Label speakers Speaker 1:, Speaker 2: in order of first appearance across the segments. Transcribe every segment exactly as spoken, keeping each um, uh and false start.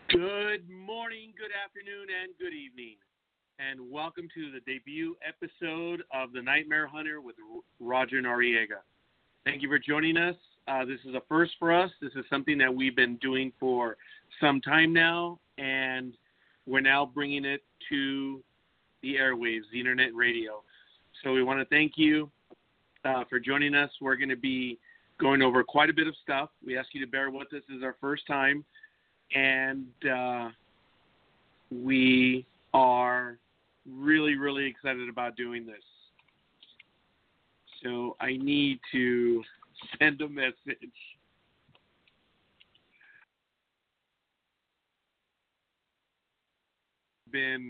Speaker 1: Good morning, good afternoon, and good evening, and welcome to the debut episode of The Nightmare Hunter with Roger Noriega. Thank you for joining us. Uh, this is a first for us. This is something that we've been doing for some time now, and we're now bringing it to the airwaves, the internet radio. So we want to thank you uh, for joining us. We're going to be going over quite a bit of stuff. We ask you to bear with us. This is our first time. And uh, we are really, really excited about doing this. So I need to send a message. Been,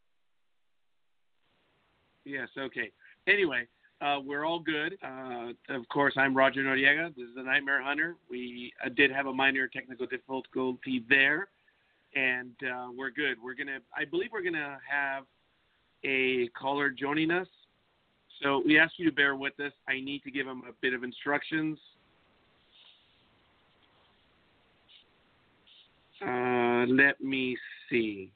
Speaker 1: yes, okay. Anyway, uh, we're all good. Uh, of course, I'm Roger Noriega. This is the Nightmare Hunter. We uh, did have a minor technical difficulty there, and uh, we're good. We're gonna, I believe, we're gonna have a caller joining us. So we ask you to bear with us. I need to give him a bit of instructions. Uh, let me see.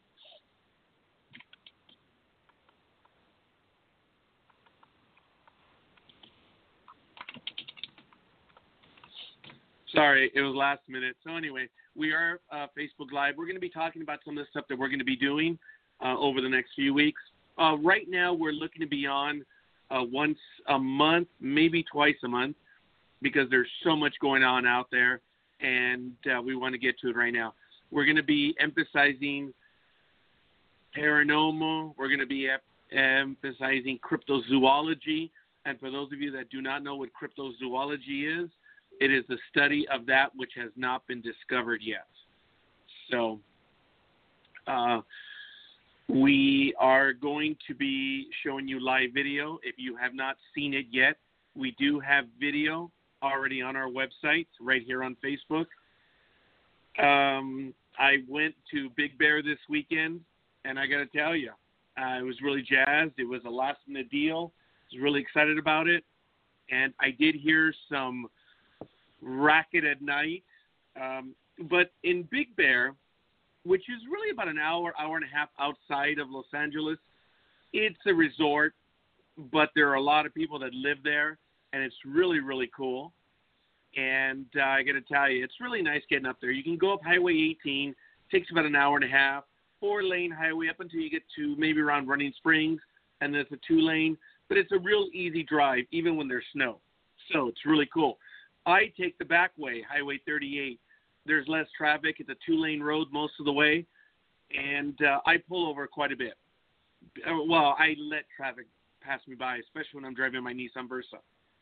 Speaker 1: Sorry, it was last minute. So anyway, we are uh, Facebook Live. We're going to be talking about some of the stuff that we're going to be doing uh, over the next few weeks. Uh, right now, we're looking to be on uh, once a month, maybe twice a month, because there's so much going on out there, and uh, we want to get to it right now. We're going to be emphasizing paranormal. We're going to be ep- emphasizing cryptozoology. And for those of you that do not know what cryptozoology is, it is the study of that which has not been discovered yet. So uh, we are going to be showing you live video. If you have not seen it yet, we do have video already on our website right here on Facebook. Um, I went to Big Bear this weekend, and I got to tell you, I was really jazzed. It was a last-minute deal. I was really excited about it. And I did hear some racket at night, um, but in Big Bear, which is really about an hour, hour and a half outside of Los Angeles, it's a resort, but there are a lot of people that live there, and it's really, really cool. And uh, I got to tell you, it's really nice getting up there. You can go up Highway eighteen, takes about an hour and a half, four-lane highway up until you get to maybe around Running Springs, and then it's a two-lane, but it's a real easy drive, even when there's snow. So it's really cool. I take the back way, Highway thirty-eight. There's less traffic. It's a two-lane road most of the way, and uh, I pull over quite a bit. Uh, well, I let traffic pass me by, especially when I'm driving my Nissan Versa.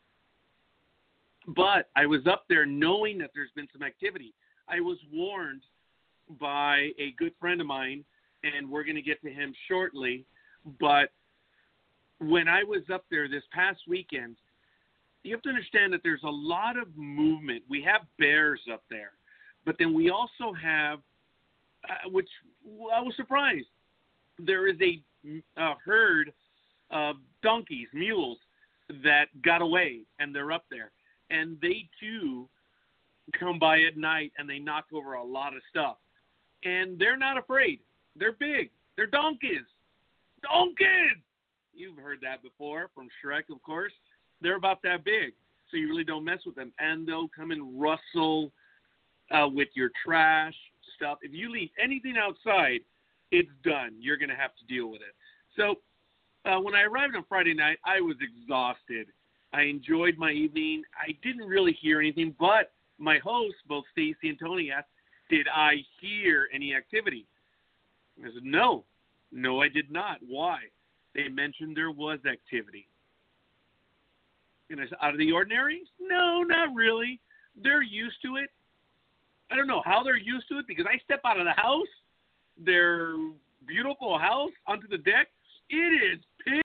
Speaker 1: But I was up there knowing that there's been some activity. I was warned by a good friend of mine, and we're going to get to him shortly, but when I was up there this past weekend, you have to understand that there's a lot of movement. We have bears up there, but then we also have, uh, which I was surprised, there is a, a herd of donkeys, mules, that got away, and they're up there. And they, too, come by at night, and they knock over a lot of stuff. And they're not afraid. They're big. They're donkeys. Donkeys! You've heard that before from Shrek, of course. They're about that big, so you really don't mess with them. And they'll come and rustle uh, with your trash stuff. If you leave anything outside, it's done. You're going to have to deal with it. So uh, when I arrived on Friday night, I was exhausted. I enjoyed my evening. I didn't really hear anything, but my hosts, both Stacy and Tony, asked, did I hear any activity? I said, no. No, I did not. Why? They mentioned there was activity. And it's out of the ordinary? No, not really. They're used to it. I don't know how they're used to it because I step out of the house, their beautiful house, onto the deck. It is pitch.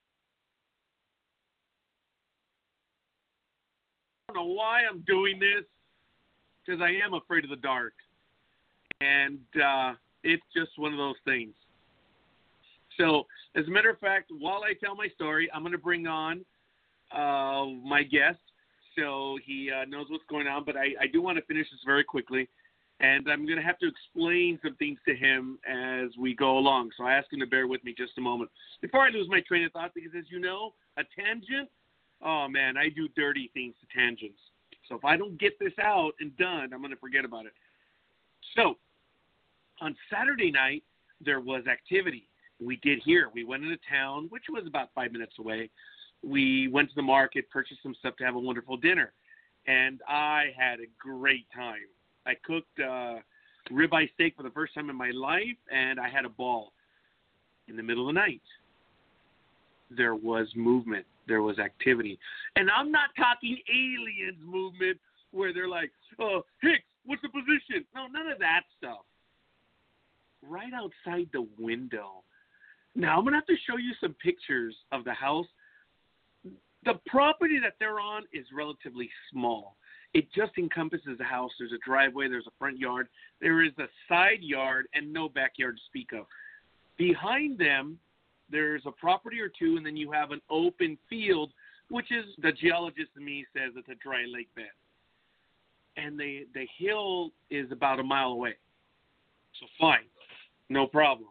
Speaker 1: I don't know why I'm doing this because I am afraid of the dark. And uh, it's just one of those things. So, as a matter of fact, while I tell my story, I'm going to bring on uh, my guest so he uh, knows what's going on. But I, I do want to finish this very quickly. And I'm going to have to explain some things to him as we go along. So I ask him to bear with me just a moment. Before I lose my train of thought, because as you know, a tangent, oh man, I do dirty things to tangents. So if I don't get this out and done, I'm going to forget about it. So on Saturday night, there was activity. We did here. We went into town, which was about five minutes away. We went to the market, purchased some stuff to have a wonderful dinner. And I had a great time. I cooked uh, ribeye steak for the first time in my life, and I had a ball. In the middle of the night, there was movement. There was activity. And I'm not talking aliens movement where they're like, oh, Hicks, what's the position? No, none of that stuff. Right outside the window. Now, I'm going to have to show you some pictures of the house. The property that they're on is relatively small. It just encompasses the house. There's a driveway. There's a front yard. There is a side yard and no backyard to speak of. Behind them, there's a property or two, and then you have an open field, which is, the geologist in me says it's a dry lake bed. And the, the hill is about a mile away. So fine. No problem.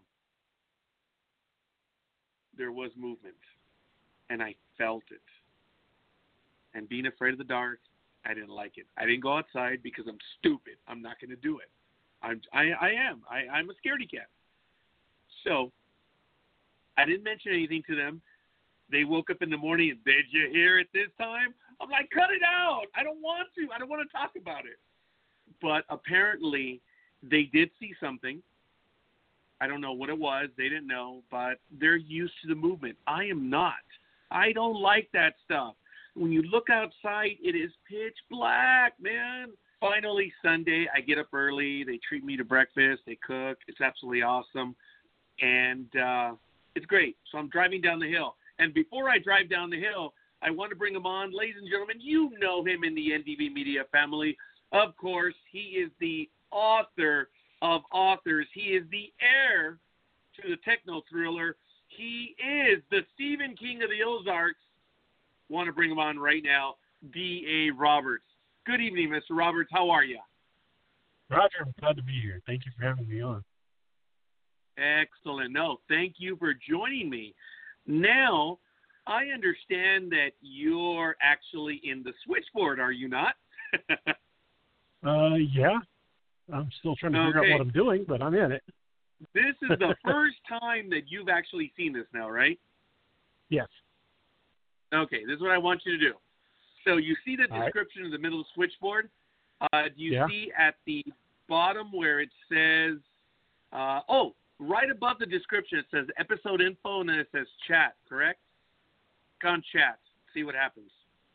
Speaker 1: There was movement, and I felt it. And being afraid of the dark, I didn't like it. I didn't go outside because I'm stupid. I'm not going to do it. I'm, I, I am. I, I'm a scaredy cat. So I didn't mention anything to them. They woke up in the morning and, did you hear it this time? I'm like, cut it out. I don't want to. I don't want to talk about it. But apparently they did see something. I don't know what it was. They didn't know, but they're used to the movement. I am not. I don't like that stuff. When you look outside, it is pitch black, man. Finally, Sunday, I get up early. They treat me to breakfast. They cook. It's absolutely awesome. And uh, it's great. So I'm driving down the hill. And before I drive down the hill, I want to bring him on. Ladies and gentlemen, you know him in the N D V Media family. Of course, he is the author of authors. He is the heir to the techno thriller. He is the Stephen King of the Ozarks. Want to bring him on right now, D A. Roberts. Good evening, Mister Roberts. How are you?
Speaker 2: Roger, I'm glad to be here. Thank you for having me on.
Speaker 1: Excellent. No, thank you for joining me. Now, I understand that you're actually in the switchboard, are you not?
Speaker 2: uh, yeah. I'm still trying to figure
Speaker 1: okay.
Speaker 2: out what I'm doing, but I'm in it.
Speaker 1: This is the first time that you've actually seen this now, right?
Speaker 2: Yes.
Speaker 1: Okay, this is what I want you to do. So you see the description right in the middle of the switchboard. Uh, do you
Speaker 2: yeah.
Speaker 1: see at the bottom where it says, uh, oh, right above the description, it says episode info, and then it says chat, correct? Click on chat. See what happens.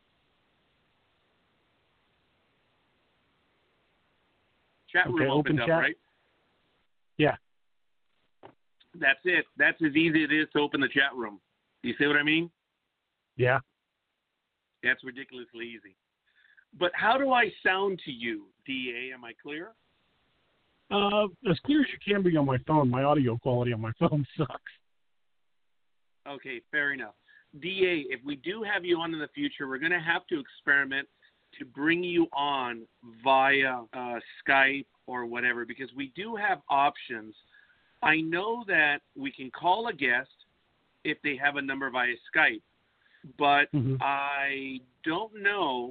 Speaker 1: Chat room
Speaker 2: okay,
Speaker 1: opened
Speaker 2: open
Speaker 1: up,
Speaker 2: chat.
Speaker 1: right?
Speaker 2: Yeah.
Speaker 1: That's it. That's as easy as it is to open the chat room. Do you see what I mean?
Speaker 2: Yeah.
Speaker 1: That's ridiculously easy. But how do I sound to you, D A? Am I clear?
Speaker 2: Uh, as clear as you can be on my phone. My audio quality on my phone sucks.
Speaker 1: Okay, fair enough. D A, if we do have you on in the future, we're going to have to experiment to bring you on via uh, Skype or whatever, because we do have options. I know that we can call a guest if they have a number via Skype, but
Speaker 2: mm-hmm.
Speaker 1: I don't know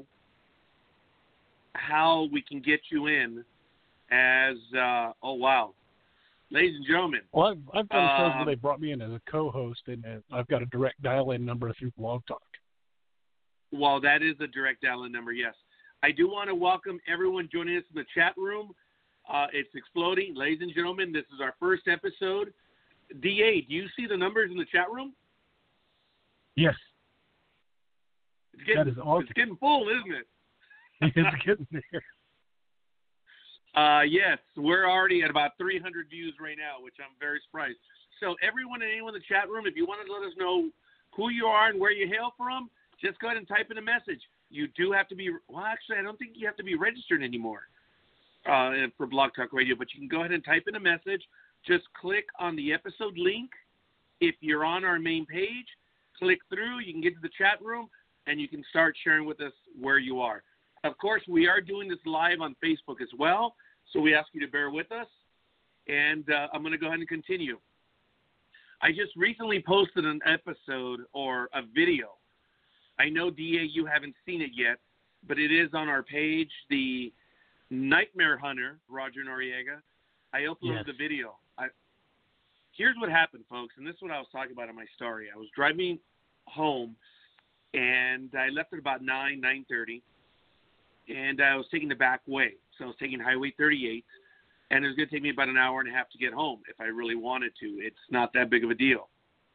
Speaker 1: how we can get you in as, uh, oh, wow. Ladies and gentlemen.
Speaker 2: Well, I've, I've done shows
Speaker 1: um,
Speaker 2: where they brought me in as a co-host, and I've got a direct dial-in number through Blog Talk.
Speaker 1: Well, that is a direct dial-in number, yes. I do want to welcome everyone joining us in the chat room. Uh, it's exploding. Ladies and gentlemen, this is our first episode. D A, do you see the numbers in the chat room?
Speaker 2: Yes.
Speaker 1: It's getting,
Speaker 2: that is awesome.
Speaker 1: It's getting full, isn't it?
Speaker 2: It's getting there.
Speaker 1: Uh, yes, we're already at about three hundred views right now, which I'm very surprised. So everyone and anyone in the chat room, if you want to let us know who you are and where you hail from, just go ahead and type in a message. You do have to be – well, actually, I don't think you have to be registered anymore uh, for Blog Talk Radio, but you can go ahead and type in a message. Just click on the episode link. If you're on our main page, click through. You can get to the chat room, and you can start sharing with us where you are. Of course, we are doing this live on Facebook as well, So we ask you to bear with us, and uh, I'm going to go ahead and continue. I just recently posted an episode or a video. I know, D A, you haven't seen it yet, but it is on our page, the Nightmare Hunter, Roger Noriega. I uploaded
Speaker 2: Yes.
Speaker 1: the video. I, here's what happened, folks, and this is what I was talking about in my story. I was driving home, and I left at about nine, nine thirty, and I was taking the back way. So I was taking Highway thirty-eight, and it was going to take me about an hour and a half to get home if I really wanted to. It's not that big of a deal.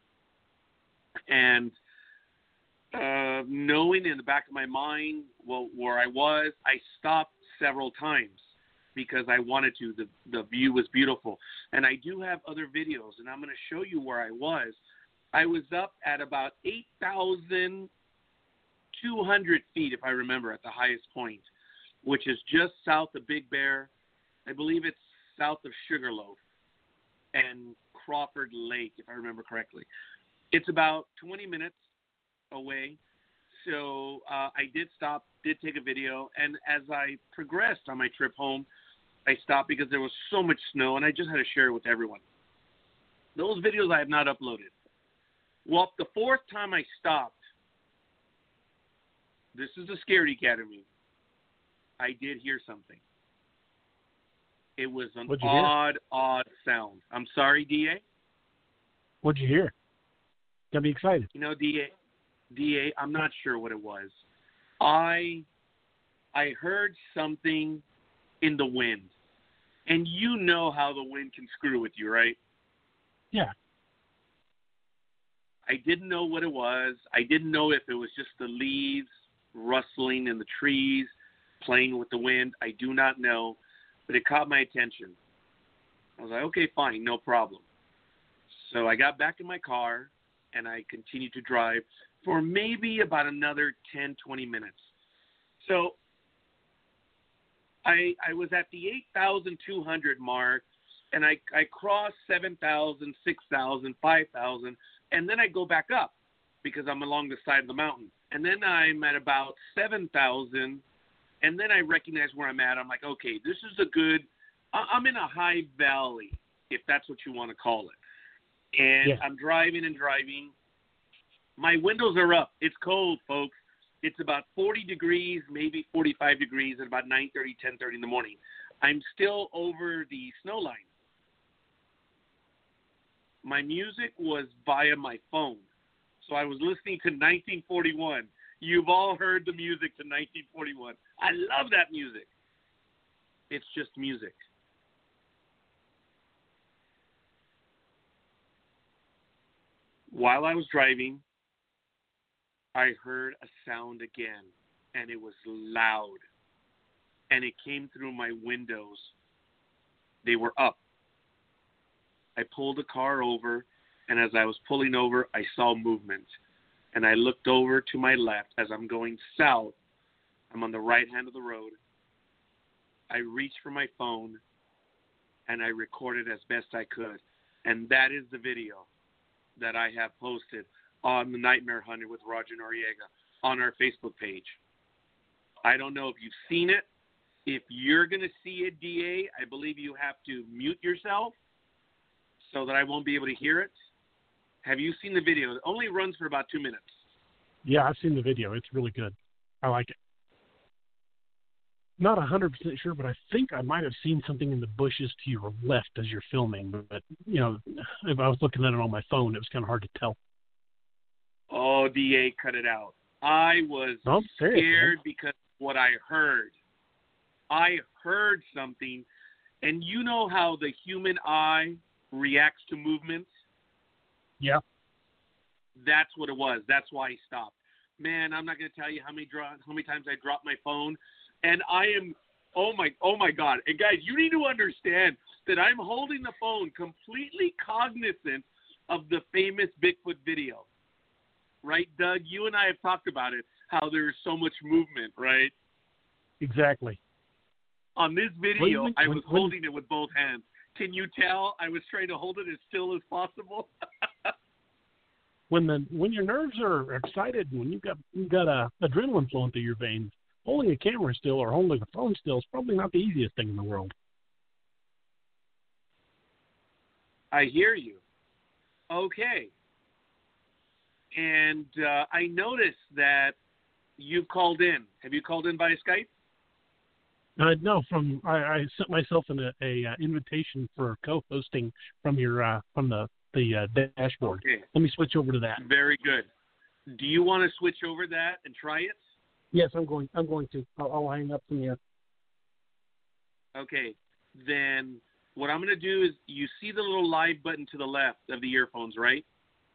Speaker 1: And uh, knowing in the back of my mind well, where I was, I stopped several times because I wanted to. The, the view was beautiful. And I do have other videos, and I'm going to show you where I was. I was up at about eight thousand two hundred feet, if I remember, at the highest point, which is just south of Big Bear. I believe it's south of Sugarloaf and Crawford Lake, if I remember correctly. It's about twenty minutes away. So uh, I did stop, did take a video, and as I progressed on my trip home, I stopped because there was so much snow, and I just had to share it with everyone. Those videos I have not uploaded. Well, the fourth time I stopped, this is the Scaredy Cat of me, I did hear something. It was an odd, odd sound. I'm sorry, D A?
Speaker 2: What'd you hear? Got me excited.
Speaker 1: You know, D A, D A, I'm not sure what it was. I I heard something in the wind. And you know how the wind can screw with you, right?
Speaker 2: Yeah.
Speaker 1: I didn't know what it was. I didn't know if it was just the leaves rustling in the trees, playing with the wind. I do not know, but it caught my attention. I was like, okay, fine, no problem. So I got back in my car, and I continued to drive for maybe about another ten, twenty minutes. So I I was at the eight thousand two hundred mark, and I, I crossed seven thousand, six thousand, five thousand, and then I go back up because I'm along the side of the mountain. And then I'm at about seven thousand, and then I recognize where I'm at. I'm like, okay, this is a good – I'm in a high valley, if that's what you want to call it. And
Speaker 2: yeah.
Speaker 1: I'm driving and driving. My windows are up. It's cold, folks. It's about forty degrees, maybe forty-five degrees at about nine thirty, ten thirty in the morning. I'm still over the snow line. My music was via my phone. So I was listening to nineteen forty-one. You've all heard the music to nineteen forty-one. I love that music. It's just music. While I was driving, I heard a sound again, and it was loud, and it came through my windows. They were up. I pulled the car over, and as I was pulling over, I saw movement, and I looked over to my left as I'm going south. I'm on the right hand of the road. I reached for my phone, and I recorded as best I could, and that is the video that I have posted on the Nightmare Hunter with Roger Noriega on our Facebook page. I don't know if you've seen it. If you're going to see it, D A, I believe you have to mute yourself so that I won't be able to hear it. Have you seen the video? It only runs for about two minutes.
Speaker 2: Yeah, I've seen the video. It's really good. I like it. Not one hundred percent sure, but I think I might have seen something in the bushes to your left as you're filming. But, but you know, if I was looking at it on my phone, it was kind of hard to tell.
Speaker 1: Oh, D A, cut it out. I was
Speaker 2: no, serious,
Speaker 1: scared
Speaker 2: man.
Speaker 1: because of what I heard. I heard something, and you know how the human eye reacts to movements?
Speaker 2: Yeah.
Speaker 1: That's what it was. That's why I stopped. Man, I'm not going to tell you how many dro- how many times I dropped my phone, and I am, oh my, oh my God. And guys, you need to understand that I'm holding the phone completely cognizant of the famous Bigfoot video. Right, Doug? You and I have talked about it, how there's so much movement, right?
Speaker 2: Exactly.
Speaker 1: On this video,
Speaker 2: when,
Speaker 1: I was
Speaker 2: when,
Speaker 1: holding it with both hands. Can you tell I was trying to hold it as still as possible?
Speaker 2: when the when your nerves are excited, when you've got you've got a adrenaline flowing through your veins, holding a camera still or holding a phone still is probably not the easiest thing in the world.
Speaker 1: I hear you. Okay. And uh, I noticed that you've called in. Have you called in via Skype?
Speaker 2: Uh, no, from I, I sent myself an a, a uh, invitation for co-hosting from your uh, from the the uh, dashboard.
Speaker 1: Okay.
Speaker 2: Let me switch over to that.
Speaker 1: Very good. Do you want to switch over that and try it?
Speaker 2: Yes, I'm going. I'm going to. I'll, I'll hang up from here.
Speaker 1: Okay. Then what I'm going to do is you see the little live button to the left of the earphones, right?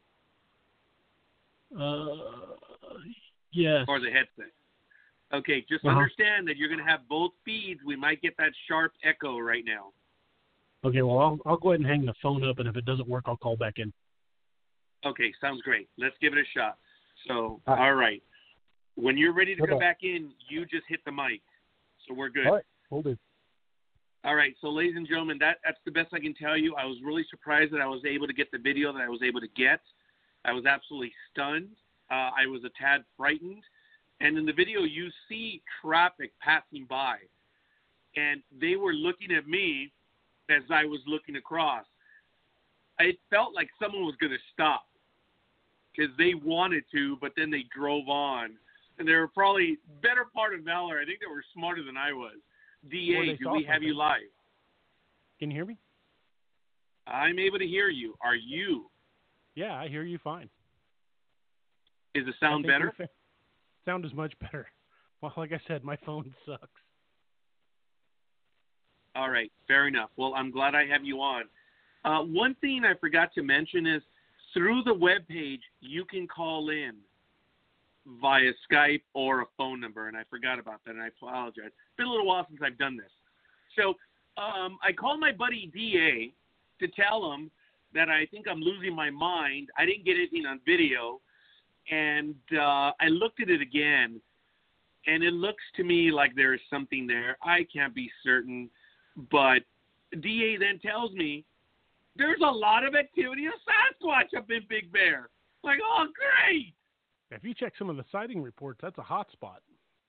Speaker 2: Uh, yes.
Speaker 1: Or the headset. Okay, just
Speaker 2: uh-huh.
Speaker 1: understand that you're going to have both feeds. We might get that sharp echo right now.
Speaker 2: Okay, well, I'll, I'll go ahead and hang the phone up, and if it doesn't work, I'll call back in.
Speaker 1: Okay, sounds great. Let's give it a shot. So,
Speaker 2: all right.
Speaker 1: all right. When you're ready to
Speaker 2: okay.
Speaker 1: come back in, you just hit the mic. So we're good.
Speaker 2: All right, we'll do.
Speaker 1: All right, so ladies and gentlemen, that, that's the best I can tell you. I was really surprised that I was able to get the video that I was able to get. I was absolutely stunned. Uh, I was a tad frightened. And in the video, you see traffic passing by. And they were looking at me as I was looking across. It felt like someone was going to stop because they wanted to, but then they drove on. And they were probably better part of valor. I think they were smarter than I was. D A, do we have you live?
Speaker 3: Can you hear me?
Speaker 1: I'm able to hear you. Are you?
Speaker 3: Yeah, I hear you fine.
Speaker 1: Is the sound better?
Speaker 3: Fa- sound is much better. Well, like I said, my phone sucks.
Speaker 1: All right, fair enough. Well, I'm glad I have you on. Uh, one thing I forgot to mention is through the webpage, you can call in via Skype or a phone number, and I forgot about that, and I apologize. It's been a little while since I've done this. So um, I called my buddy D A to tell him that I think I'm losing my mind. I didn't get anything on video, and uh, I looked at it again, and it looks to me like there is something there. I can't be certain, but D A then tells me there's a lot of activity of Sasquatch up in Big Bear. Like, oh, great.
Speaker 3: If you check some of the sighting reports, that's a hot spot.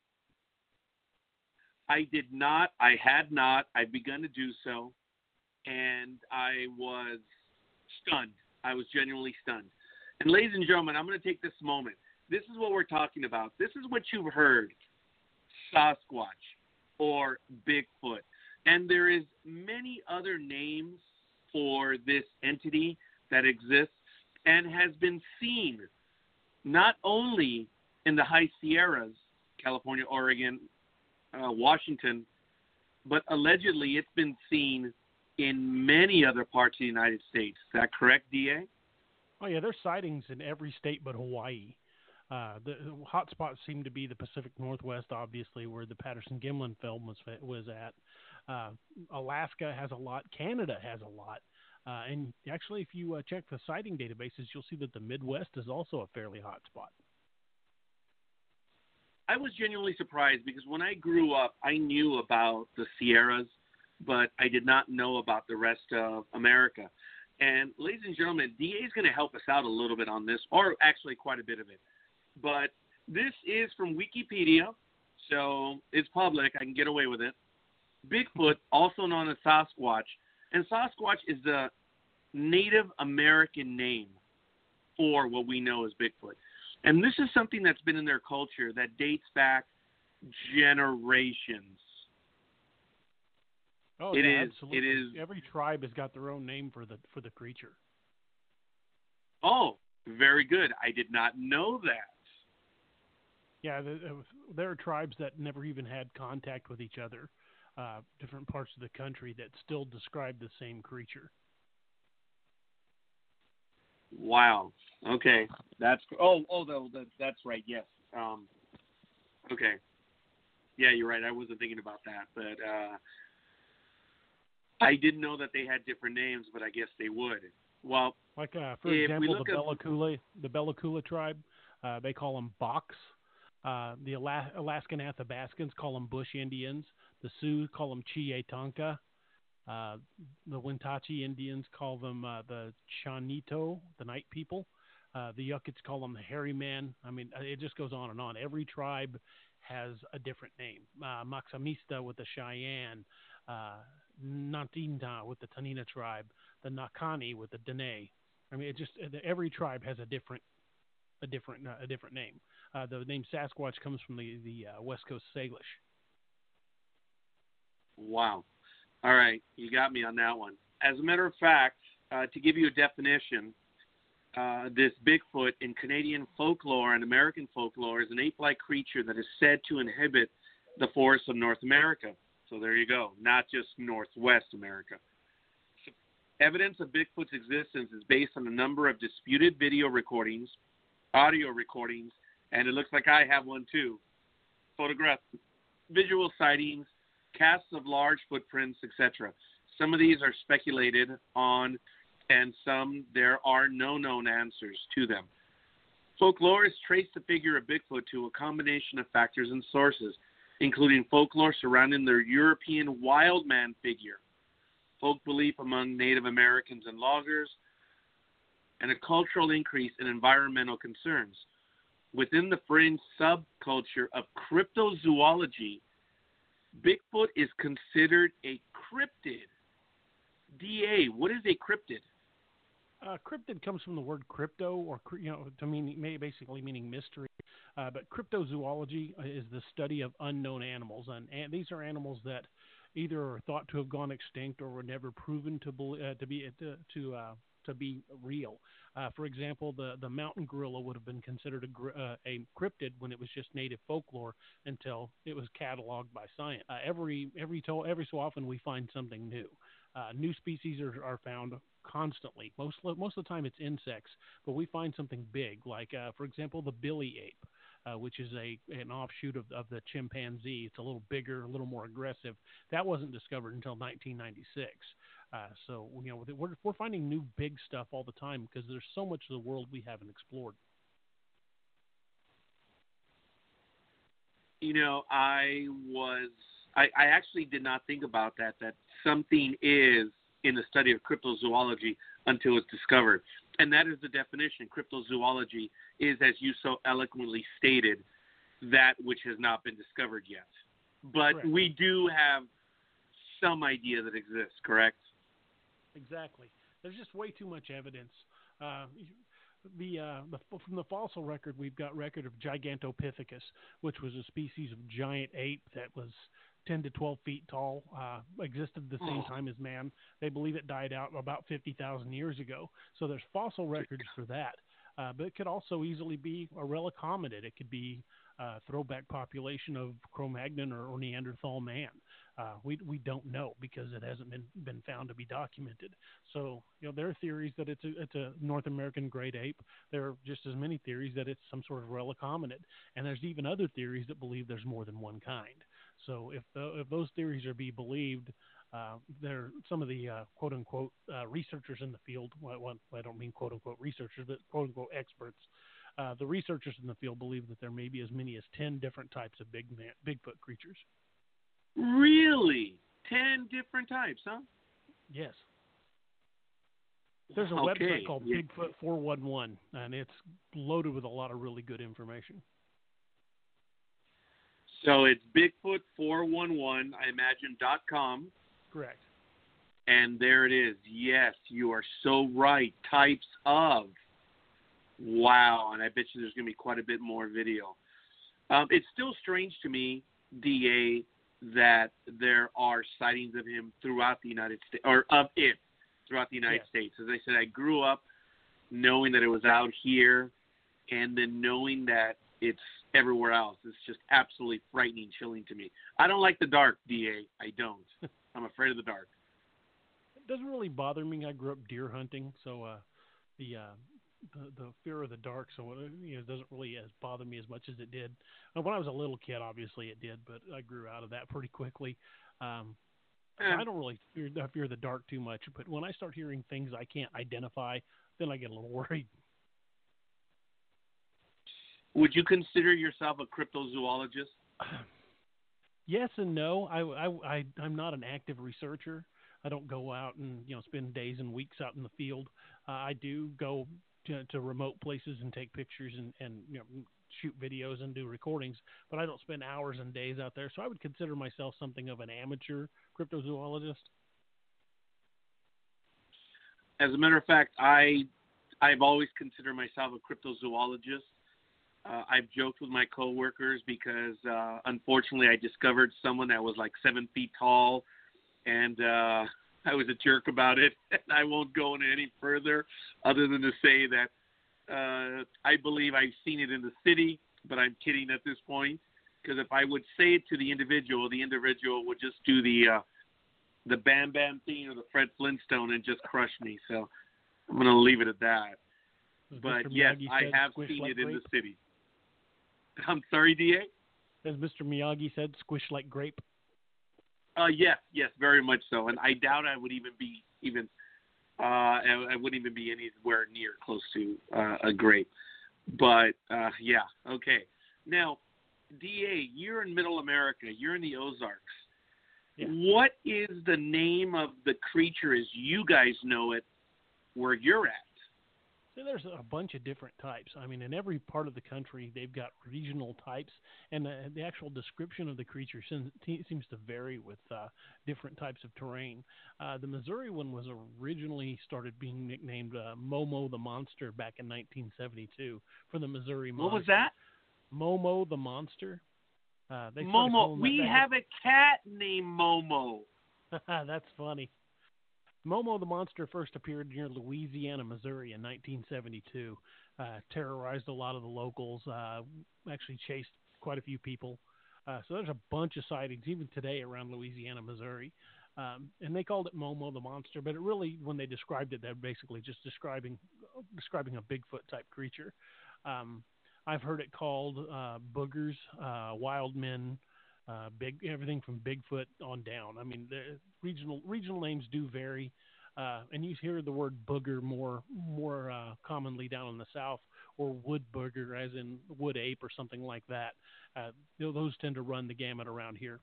Speaker 1: I did not. I had not. I've begun to do so, and I was stunned. I was genuinely stunned. And ladies and gentlemen, I'm going to take this moment. This is what we're talking about. This is what you've heard, Sasquatch or Bigfoot. And there is many other names for this entity that exists and has been seen not only in the high Sierras, California, Oregon, uh, Washington, but allegedly it's been seen in many other parts of the United States. Is that correct, D A?
Speaker 3: Oh, yeah, there's sightings in every state but Hawaii. Uh, the, the hot spots seem to be the Pacific Northwest, obviously, where the Patterson-Gimlin film was was at. Uh, Alaska has a lot. Canada has a lot. Uh, and actually, if you uh, check the sighting databases, you'll see that the Midwest is also a fairly hot spot.
Speaker 1: I was genuinely surprised because when I grew up, I knew about the Sierras, but I did not know about the rest of America. And ladies and gentlemen, D A is going to help us out a little bit on this, or actually quite a bit of it. But this is from Wikipedia, so it's public. I can get away with it. Bigfoot, also known as Sasquatch, and Sasquatch is the Native American name for what we know as Bigfoot. And this is something that's been in their culture that dates back generations.
Speaker 3: Oh,
Speaker 1: it
Speaker 3: yeah,
Speaker 1: is,
Speaker 3: absolutely.
Speaker 1: it is.
Speaker 3: Every tribe has got their own name for the for the creature.
Speaker 1: Oh, very good. I did not know that.
Speaker 3: Yeah, the, there are tribes that never even had contact with each other, uh, different parts of the country that still describe the same creature.
Speaker 1: Wow. Okay. That's oh oh no, that, that's right. Yes. Um, okay. Yeah, you're right. I wasn't thinking about that, but uh, I didn't know that they had different names, but I guess they would. Well,
Speaker 3: like uh, for example, the Bella Coola, the Bella Coola tribe, uh, they call them Box. Uh, the Ala- Alaskan Athabascans call them Bush Indians. The Sioux call them Chiyetanka. Uh, the Wintagee Indians call them uh, the Chanito, the Night People. Uh, the Yucats call them the Hairy Man. I mean, it just goes on and on. Every tribe has a different name. Uh, Maxamista with the Cheyenne, uh, Nantinta with the Tanina tribe. the Nakani with the Dene. I mean, it just every tribe has a different a different uh, a different name. Uh, the name Sasquatch comes from the the uh, West Coast Salish.
Speaker 1: Wow. All right, you got me on that one. As a matter of fact, uh, to give you a definition, uh, this Bigfoot in Canadian folklore and American folklore is an ape-like creature that is said to inhabit the forests of North America. So there you go, not just Northwest America. Evidence of Bigfoot's existence is based on a number of disputed video recordings, audio recordings, and it looks like I have one too, photographs, visual sightings, casts of large footprints, et cetera. Some of these are speculated on, and some there are no known answers to them. Folklorists trace the figure of Bigfoot to a combination of factors and sources, including folklore surrounding the European wild man figure, folk belief among Native Americans and loggers, and a cultural increase in environmental concerns. Within the fringe subculture of cryptozoology, Bigfoot is considered a cryptid. D A, what is a cryptid?
Speaker 3: Uh, cryptid comes from the word crypto, or you know, to mean basically meaning mystery. Uh, but cryptozoology is the study of unknown animals, and, and these are animals that either are thought to have gone extinct or were never proven to be, uh, to be to to, uh, to be real. Uh, for example, the, the mountain gorilla would have been considered a, uh, a cryptid when it was just native folklore until it was cataloged by science. Uh, every every to- every so often we find something new. Uh, new species are, are found constantly. Most most of the time it's insects, but we find something big, like uh, for example the billy ape, uh, which is a an offshoot of, of the chimpanzee. It's a little bigger, a little more aggressive. That wasn't discovered until nineteen ninety-six. Uh, so you know we're we're finding new big stuff all the time because there's so much of the world we haven't explored.
Speaker 1: You know, I was I, I actually did not think about that. That something is in the study of cryptozoology until it's discovered, and that is the definition. Cryptozoology is, as you so eloquently stated, that which has not been discovered yet. But
Speaker 3: Correct.
Speaker 1: We do have some idea that exists. Correct?
Speaker 3: Exactly. There's just way too much evidence. Uh, the, uh, the from the fossil record, we've got record of Gigantopithecus, which was a species of giant ape that was ten to twelve feet tall, uh, existed at the same time as man. They believe it died out about fifty thousand years ago. So there's fossil records for that. Uh, but it could also easily be a relic hominid. It could be a throwback population of Cro-Magnon or, or Neanderthal man. Uh, we we don't know because it hasn't been, been found to be documented. So you know there are theories that it's a, it's a North American great ape. There are just as many theories that it's some sort of relic hominid, and there's even other theories that believe there's more than one kind. So if the, if those theories are to be believed, uh, there some of the uh, quote unquote uh, researchers in the field. Well, well, I don't mean quote unquote researchers, but quote unquote experts. Uh, the researchers in the field believe that there may be as many as ten different types of big man, Bigfoot creatures.
Speaker 1: Really? Ten different types, huh?
Speaker 3: Yes. There's a
Speaker 1: okay.
Speaker 3: website called
Speaker 1: yeah.
Speaker 3: Bigfoot four one one, and it's loaded with a lot of really good information.
Speaker 1: So it's Bigfoot four one one, I imagine, dot com.
Speaker 3: Correct.
Speaker 1: And there it is. Yes, you are so right. Types of. Wow. And I bet you there's going to be quite a bit more video. Um, it's still strange to me, D A, that there are sightings of him throughout the United States, or of it throughout the United
Speaker 3: yes.
Speaker 1: States. As I said, I grew up knowing that it was out here, and then knowing that it's everywhere else. It's just absolutely frightening, chilling to me. I don't like the dark, D A. I don't. I'm afraid of the dark.
Speaker 3: It doesn't really bother me. I grew up deer hunting, so uh, the, uh, the the fear of the dark, so it, you know, it doesn't really as bother me as much as it did. Uh, when I was a little kid, obviously it did, but I grew out of that pretty quickly. Um,
Speaker 1: Eh.
Speaker 3: I don't really fear, I fear the dark too much, but when I start hearing things I can't identify, then I get a little worried.
Speaker 1: Would you consider yourself a cryptozoologist?
Speaker 3: Yes and no. I, I, I, I'm not an active researcher. I don't go out and you know spend days and weeks out in the field. Uh, I do go to, to remote places and take pictures and, and you know shoot videos and do recordings, but I don't spend hours and days out there. So I would consider myself something of an amateur cryptozoologist.
Speaker 1: as a matter of fact, I, I've always considered myself a cryptozoologist. Uh, I've joked with my coworkers because, uh, unfortunately, I discovered someone that was like seven feet tall, and uh, I was a jerk about it. And I won't go into any further other than to say that uh, I believe I've seen it in the city, but I'm kidding at this point, because if I would say it to the individual, the individual would just do the uh, the Bam Bam thing or the Fred Flintstone and just crush me. So I'm going to leave it at that.
Speaker 3: As
Speaker 1: But
Speaker 3: Mister
Speaker 1: yes,
Speaker 3: Miyagi
Speaker 1: I
Speaker 3: said,
Speaker 1: have
Speaker 3: squish
Speaker 1: seen
Speaker 3: like
Speaker 1: it in
Speaker 3: grape.
Speaker 1: the city. I'm sorry, D A?
Speaker 3: As Mister Miyagi said, squish like grape.
Speaker 1: Uh, yes, yes, very much so. And I doubt I would even be even uh, I, I wouldn't even be anywhere near close to uh, a grape. But uh, yeah, okay. Now, D A, you're in Middle America. You're in the Ozarks.
Speaker 3: Yeah.
Speaker 1: What is the name of the creature as you guys know it where you're at?
Speaker 3: So there's a bunch of different types. I mean, in every part of the country, they've got regional types, and the, the actual description of the creature seems, seems to vary with uh, different types of terrain. Uh, the Missouri one was originally started being nicknamed uh, Momo the Monster back in nineteen seventy-two for the Missouri Monster.
Speaker 1: What was that?
Speaker 3: Momo the Monster. Uh, they started
Speaker 1: Momo.
Speaker 3: calling
Speaker 1: We
Speaker 3: that
Speaker 1: have a cat named Momo.
Speaker 3: That's funny. Momo the Monster first appeared near Louisiana, Missouri in nineteen seventy-two. Uh, terrorized a lot of the locals, uh, actually chased quite a few people. Uh, so there's a bunch of sightings even today around Louisiana, Missouri. Um, and they called it Momo the Monster, but it really, when they described it, they're basically just describing describing a Bigfoot type creature. Um, I've heard it called uh, boogers, uh, wild men, uh, big everything from Bigfoot on down. I mean, the regional regional names do vary, uh, and you hear the word booger more more uh, commonly down in the south, or wood booger, as in wood ape or something like that. Uh, those tend to run the gamut around here.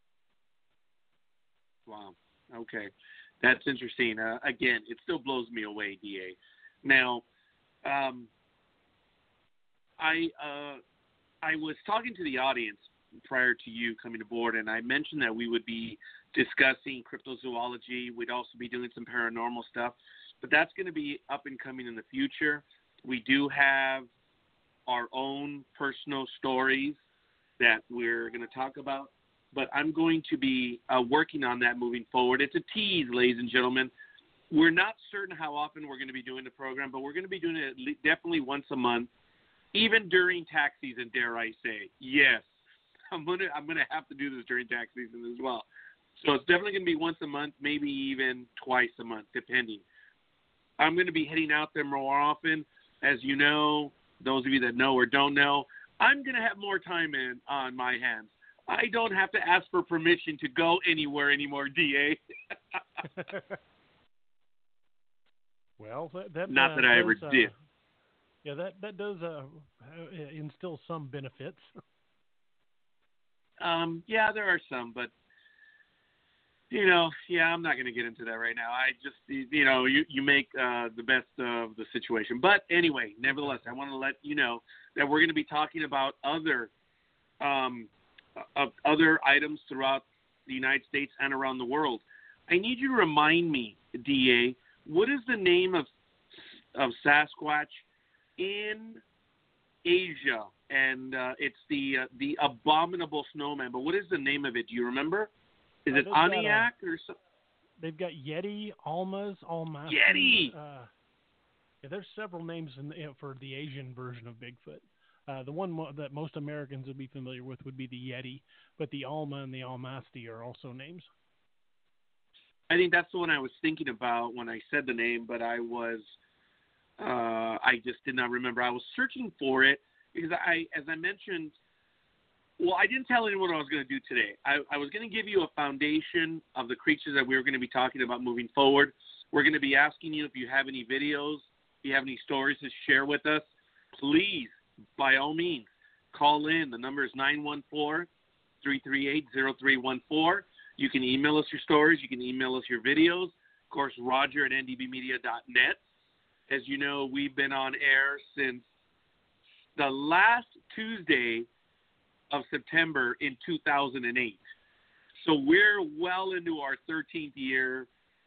Speaker 1: Wow. Okay. That's interesting. Uh, again, it still blows me away, D A. Now, um, I uh, I was talking to the audience prior to you coming aboard, and I mentioned that we would be discussing cryptozoology. We'd also be doing some paranormal stuff, but that's going to be up and coming in the future. We do have our own personal stories that we're going to talk about, but I'm going to be uh, working on that moving forward. It's a tease, ladies and gentlemen. We're not certain how often we're going to be doing the program, but we're going to be doing it at least, definitely once a month, even during tax season, dare I say. Yes, I'm going to I'm going to have to do this during tax season as well. So it's definitely going to be once a month, maybe even twice a month, depending. I'm going to be heading out there more often. As you know, those of you that know or don't know, I'm going to have more time in on my hands. I don't have to ask for permission to go anywhere anymore, D A.
Speaker 3: Well, that, that
Speaker 1: not
Speaker 3: uh,
Speaker 1: that I
Speaker 3: does,
Speaker 1: ever
Speaker 3: uh,
Speaker 1: did.
Speaker 3: Yeah, that that does uh, instill some benefits.
Speaker 1: Um, yeah, there are some, but you know, yeah, I'm not going to get into that right now. I just, you know, you you make uh, the best of the situation. But anyway, nevertheless, I want to let you know that we're going to be talking about other um, uh, other items throughout the United States and around the world. I need you to remind me, D A, what is the name of of Sasquatch in Asia? And uh, it's the uh, the abominable snowman. But what is the name of it? Do you remember? Is
Speaker 3: uh,
Speaker 1: it Aniak or something?
Speaker 3: They've got Yeti, Almas, Almas.
Speaker 1: Yeti.
Speaker 3: Uh, yeah, there's several names in the, you know, for the Asian version of Bigfoot. Uh, the one mo- that most Americans would be familiar with would be the Yeti, but the Alma and the Almasti are also names.
Speaker 1: I think that's the one I was thinking about when I said the name, but I was uh, I just did not remember. I was searching for it because I, as I mentioned. Well, I didn't tell anyone what I was going to do today. I, I was going to give you a foundation of the creatures that we were going to be talking about moving forward. We're going to be asking you if you have any videos, if you have any stories to share with us. Please, by all means, call in. The number is nine one four, three three eight, zero three one four. You can email us your stories. You can email us your videos. Of course, Roger at N D B media dot net. As you know, we've been on air since the last Tuesday of September in two thousand eight. So we're well into our thirteenth year,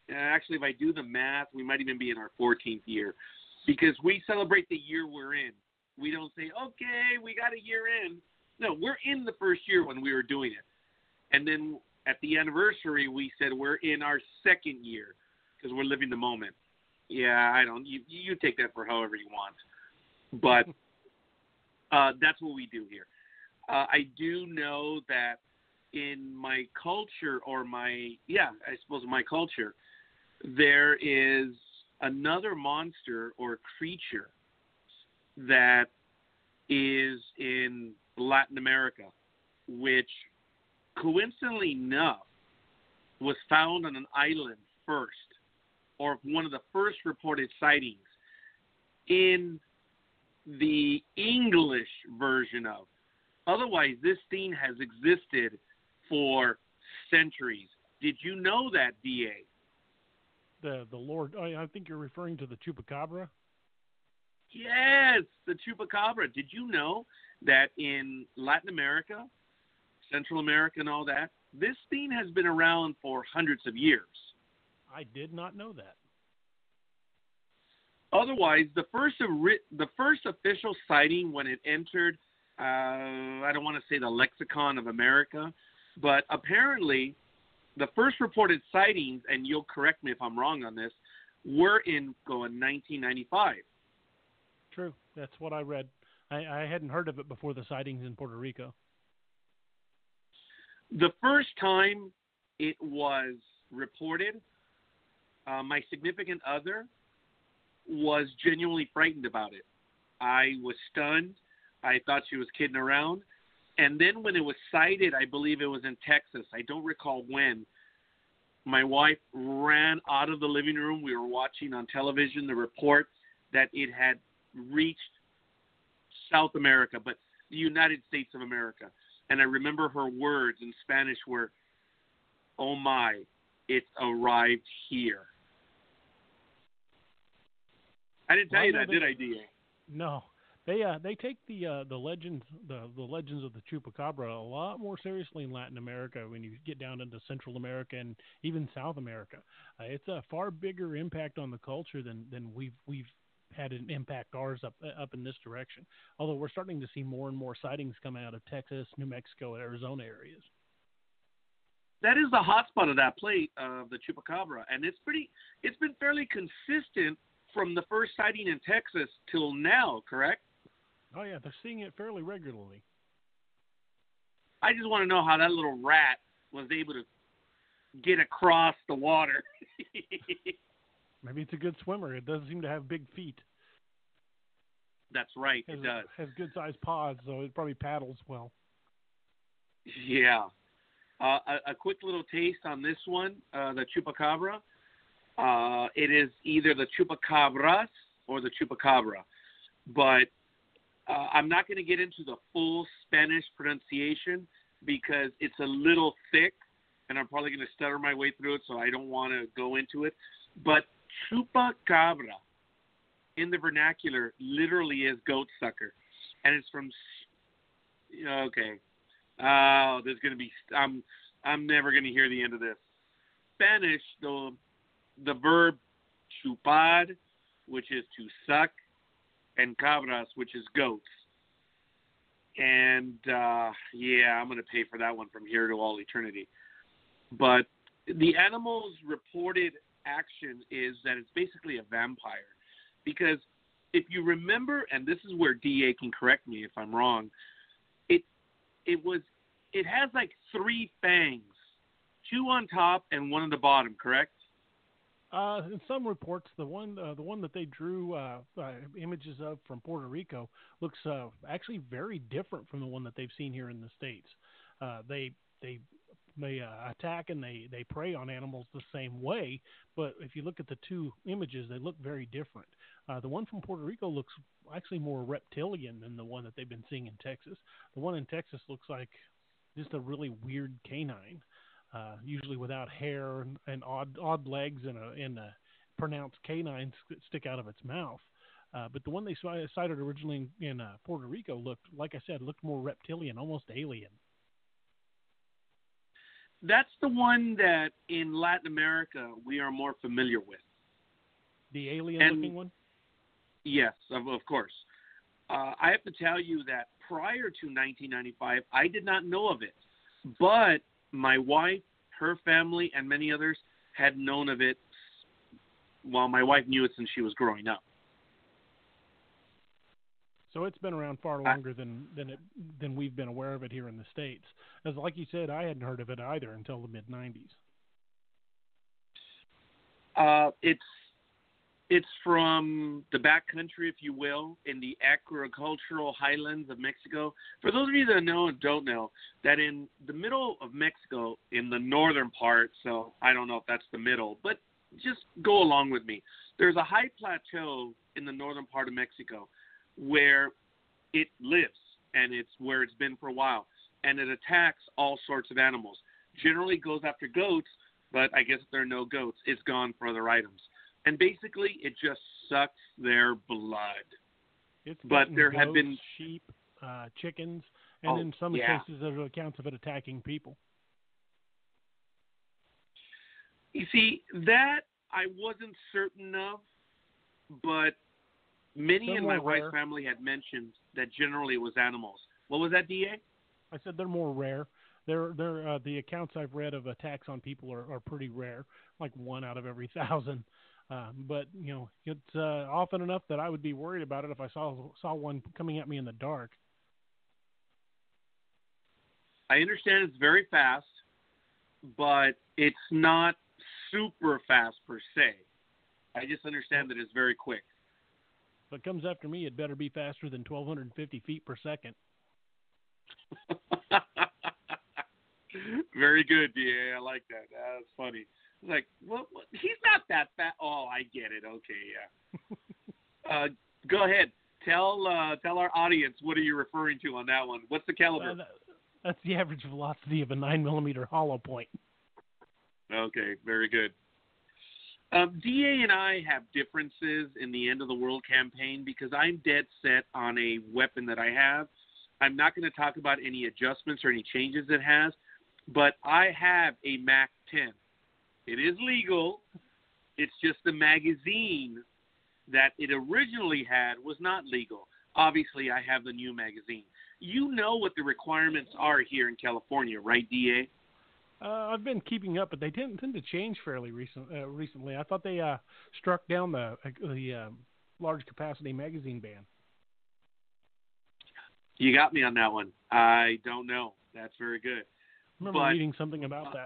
Speaker 1: actually, if I do the math, we might even be in our fourteenth year, because we celebrate the year we're in. We don't say, okay, we got a year in. No, we're in the first year when we were doing it. And then at the anniversary, we said we're in our second year because we're living the moment. Yeah, I don't, you, you take that for however you want. But uh, that's what we do here. Uh, I do know that in my culture or my, yeah, I suppose my culture, there is another monster or creature that is in Latin America, which coincidentally enough was found on an island first, or one of the first reported sightings in the English version of. Otherwise, this thing has existed for centuries. Did you know that, D A?
Speaker 3: The the Lord, oh, I think you're referring to the Chupacabra?
Speaker 1: Yes, the Chupacabra. Did you know that in Latin America, Central America and all that, this thing has been around for hundreds of years?
Speaker 3: I did not know that.
Speaker 1: Otherwise, the first the first official sighting when it entered, uh, I don't want to say the lexicon of America, but apparently the first reported sightings, and you'll correct me if I'm wrong on this, were in going nineteen ninety-five.
Speaker 3: True. That's what I read. I, I hadn't heard of it before the sightings in Puerto Rico.
Speaker 1: The first time it was reported, uh, my significant other was genuinely frightened about it. I was stunned. I thought she was kidding around. And then when it was sighted, I believe it was in Texas. I don't recall when. My wife ran out of the living room. We were watching on television the report that it had reached South America, but the United States of America. And I remember her words in Spanish were, "Oh my, it's arrived here." I didn't tell well, you that, they, did I, D A?
Speaker 3: No. They uh they take the uh, the legends the, the legends of the Chupacabra a lot more seriously in Latin America when you get down into Central America and even South America. Uh, it's a far bigger impact on the culture than, than we've we've had an impact ours up up in this direction. Although we're starting to see more and more sightings come out of Texas, New Mexico, and Arizona areas.
Speaker 1: That is the hotspot of that plate of the Chupacabra, and it's pretty. It's been fairly consistent from the first sighting in Texas till now, correct?
Speaker 3: Oh, yeah, they're seeing it fairly regularly.
Speaker 1: I just want to know how that little rat was able to get across the water.
Speaker 3: Maybe it's a good swimmer. It doesn't seem to have big feet.
Speaker 1: That's right,
Speaker 3: has,
Speaker 1: it does.
Speaker 3: Has good-sized paws, so it probably paddles well.
Speaker 1: Yeah. Uh, a, a quick little taste on this one, uh, the Chupacabra. Uh, it is either the Chupacabras or the Chupacabra. But Uh, I'm not going to get into the full Spanish pronunciation because it's a little thick, and I'm probably going to stutter my way through it, so I don't want to go into it. But Chupacabra in the vernacular literally is goat sucker, and it's from. Okay, oh, there's going to be. I'm I'm never going to hear the end of this. Spanish, the the verb chupar, which is to suck, and cabras, which is goats. And, uh, yeah, I'm going to pay for that one from here to all eternity. But the animal's reported action is that it's basically a vampire. Because if you remember, and this is where D A can correct me if I'm wrong, it it was it has like three fangs, two on top and one on the bottom, correct?
Speaker 3: Uh, in some reports, the one uh, the one that they drew uh, uh, images of from Puerto Rico looks uh, actually very different from the one that they've seen here in the States. Uh, they they they uh, attack and they, they prey on animals the same way, but if you look at the two images, they look very different. Uh, the one from Puerto Rico looks actually more reptilian than the one that they've been seeing in Texas. The one in Texas looks like just a really weird canine. Uh, usually without hair and, and odd odd legs and a, and a pronounced canine st- stick out of its mouth. Uh, but the one they cited originally in, in uh, Puerto Rico looked, like I said, looked more reptilian, almost alien.
Speaker 1: That's the one that in Latin America we are more familiar with.
Speaker 3: The alien-looking
Speaker 1: and,
Speaker 3: one?
Speaker 1: Yes, of, of course. Uh, I have to tell you that prior to nineteen ninety-five, I did not know of it. But my wife, her family, and many others had known of it. Well, my wife knew it since she was growing up.
Speaker 3: So it's been around far longer than than it than we've been aware of it here in the States. As like you said, I hadn't heard of it either until the mid nineties.
Speaker 1: Uh, it's it's from the backcountry, if you will, in the agricultural highlands of Mexico. For those of you that know and don't know, that in the middle of Mexico, in the northern part, so I don't know if that's the middle, but just go along with me. There's a high plateau in the northern part of Mexico where it lives, and it's where it's been for a while, and it attacks all sorts of animals. Generally goes after goats, but I guess if there are no goats, it's gone for other items. And basically, it just sucks their blood.
Speaker 3: It's
Speaker 1: but there
Speaker 3: goats,
Speaker 1: have been
Speaker 3: sheep, uh, chickens, and
Speaker 1: oh,
Speaker 3: in some
Speaker 1: yeah.
Speaker 3: cases, there are accounts of it attacking people.
Speaker 1: You see, that I wasn't certain of, but many
Speaker 3: They're
Speaker 1: in my
Speaker 3: more
Speaker 1: wife's
Speaker 3: rare.
Speaker 1: family had mentioned that generally it was animals. What was that, D A?
Speaker 3: I said they're more rare. They're, they're, uh, the accounts I've read of attacks on people are, are pretty rare, like one out of every thousand. Uh, but, you know, it's uh, often enough that I would be worried about it if I saw saw one coming at me in the dark.
Speaker 1: I understand it's very fast, but it's not super fast per se. I just understand that it's very quick.
Speaker 3: If it comes after me, it better be faster than twelve fifty feet per second.
Speaker 1: Very good, D A. I like that. That's funny. It's like, well, he's not that fast. Oh, I get it. Okay, yeah. uh, go ahead. Tell uh, tell our audience, what are you referring to on that one? What's the caliber?
Speaker 3: Uh, that, that's the average velocity of a nine millimeter hollow point.
Speaker 1: Okay, very good. Um, D A and I have differences in the End of the World campaign because I'm dead set on a weapon that I have. I'm not going to talk about any adjustments or any changes it has, but I have a Mac ten. It is legal. It's just the magazine that it originally had was not legal. Obviously, I have the new magazine. You know what the requirements are here in California, right, D A?
Speaker 3: Uh, I've been keeping up, but they tend, tend to change fairly recent, uh, recently. I thought they uh, struck down the the uh, large capacity magazine ban.
Speaker 1: You got me on that one. I don't know. That's very good.
Speaker 3: I remember
Speaker 1: but,
Speaker 3: reading something about
Speaker 1: uh,
Speaker 3: that.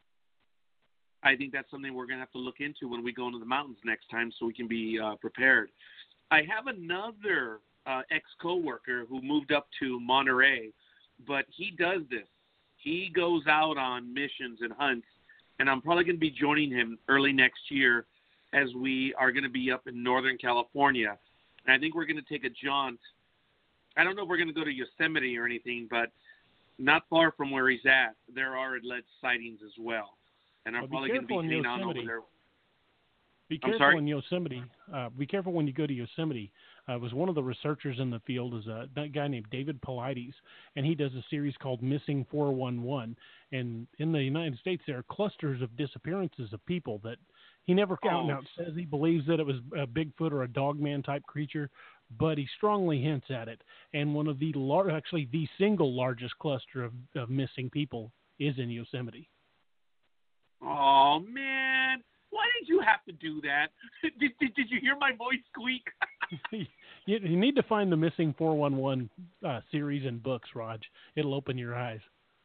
Speaker 1: I think that's something we're going to have to look into when we go into the mountains next time so we can be uh, prepared. I have another uh, ex-coworker who moved up to Monterey, but he does this. He goes out on missions and hunts, and I'm probably going to be joining him early next year as we are going to be up in Northern California. And I think we're going to take a jaunt. I don't know if we're going to go to Yosemite or anything, but not far from where he's at, there are alleged sightings as well. And I'm
Speaker 3: Well,
Speaker 1: probably going to be heading on over there.
Speaker 3: Be
Speaker 1: I'm
Speaker 3: careful
Speaker 1: sorry?
Speaker 3: in Yosemite. Uh, be careful when you go to Yosemite. Uh, was one of the researchers in the field is a, a guy named David Paulides, and he does a series called Missing four one one. And in the United States, there are clusters of disappearances of people that he never out and
Speaker 1: Oh.
Speaker 3: out says he believes that it was a Bigfoot or a Dogman type creature, but he strongly hints at it. And one of the lar- actually the single largest cluster of, of missing people is in Yosemite.
Speaker 1: Oh, man. Why did you have to do that? Did, did, did you hear my voice squeak?
Speaker 3: you, you need to find the Missing four one one uh, series and books, Raj. It'll open your eyes.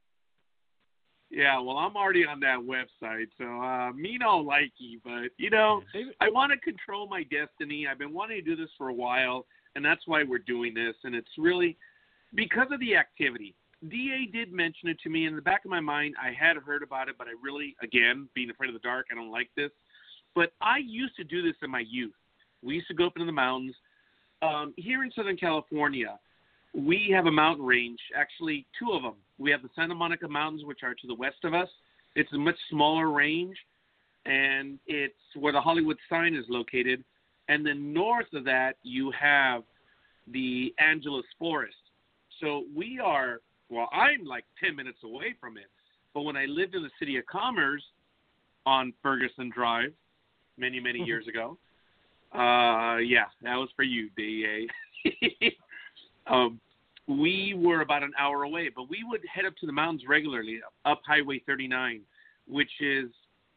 Speaker 1: Yeah, well, I'm already on that website, so uh, me no likey. But, you know,
Speaker 3: Yeah, David-
Speaker 1: I want to control my destiny. I've been wanting to do this for a while, and that's why we're doing this. And it's really because of the activity. D A did mention it to me. In the back of my mind, I had heard about it, but I really, again, being afraid of the dark, I don't like this. But I used to do this in my youth. We used to go up into the mountains. Um, here in Southern California, we have a mountain range, actually two of them. We have the Santa Monica Mountains, which are to the west of us. It's a much smaller range, and it's where the Hollywood sign is located. And then north of that, you have the Angeles Forest. So we are, well, I'm like ten minutes away from it. But when I lived in the City of Commerce on Ferguson Drive many, many years ago, uh, yeah, that was for you, D A. um, we were about an hour away, but we would head up to the mountains regularly, up Highway thirty-nine, which is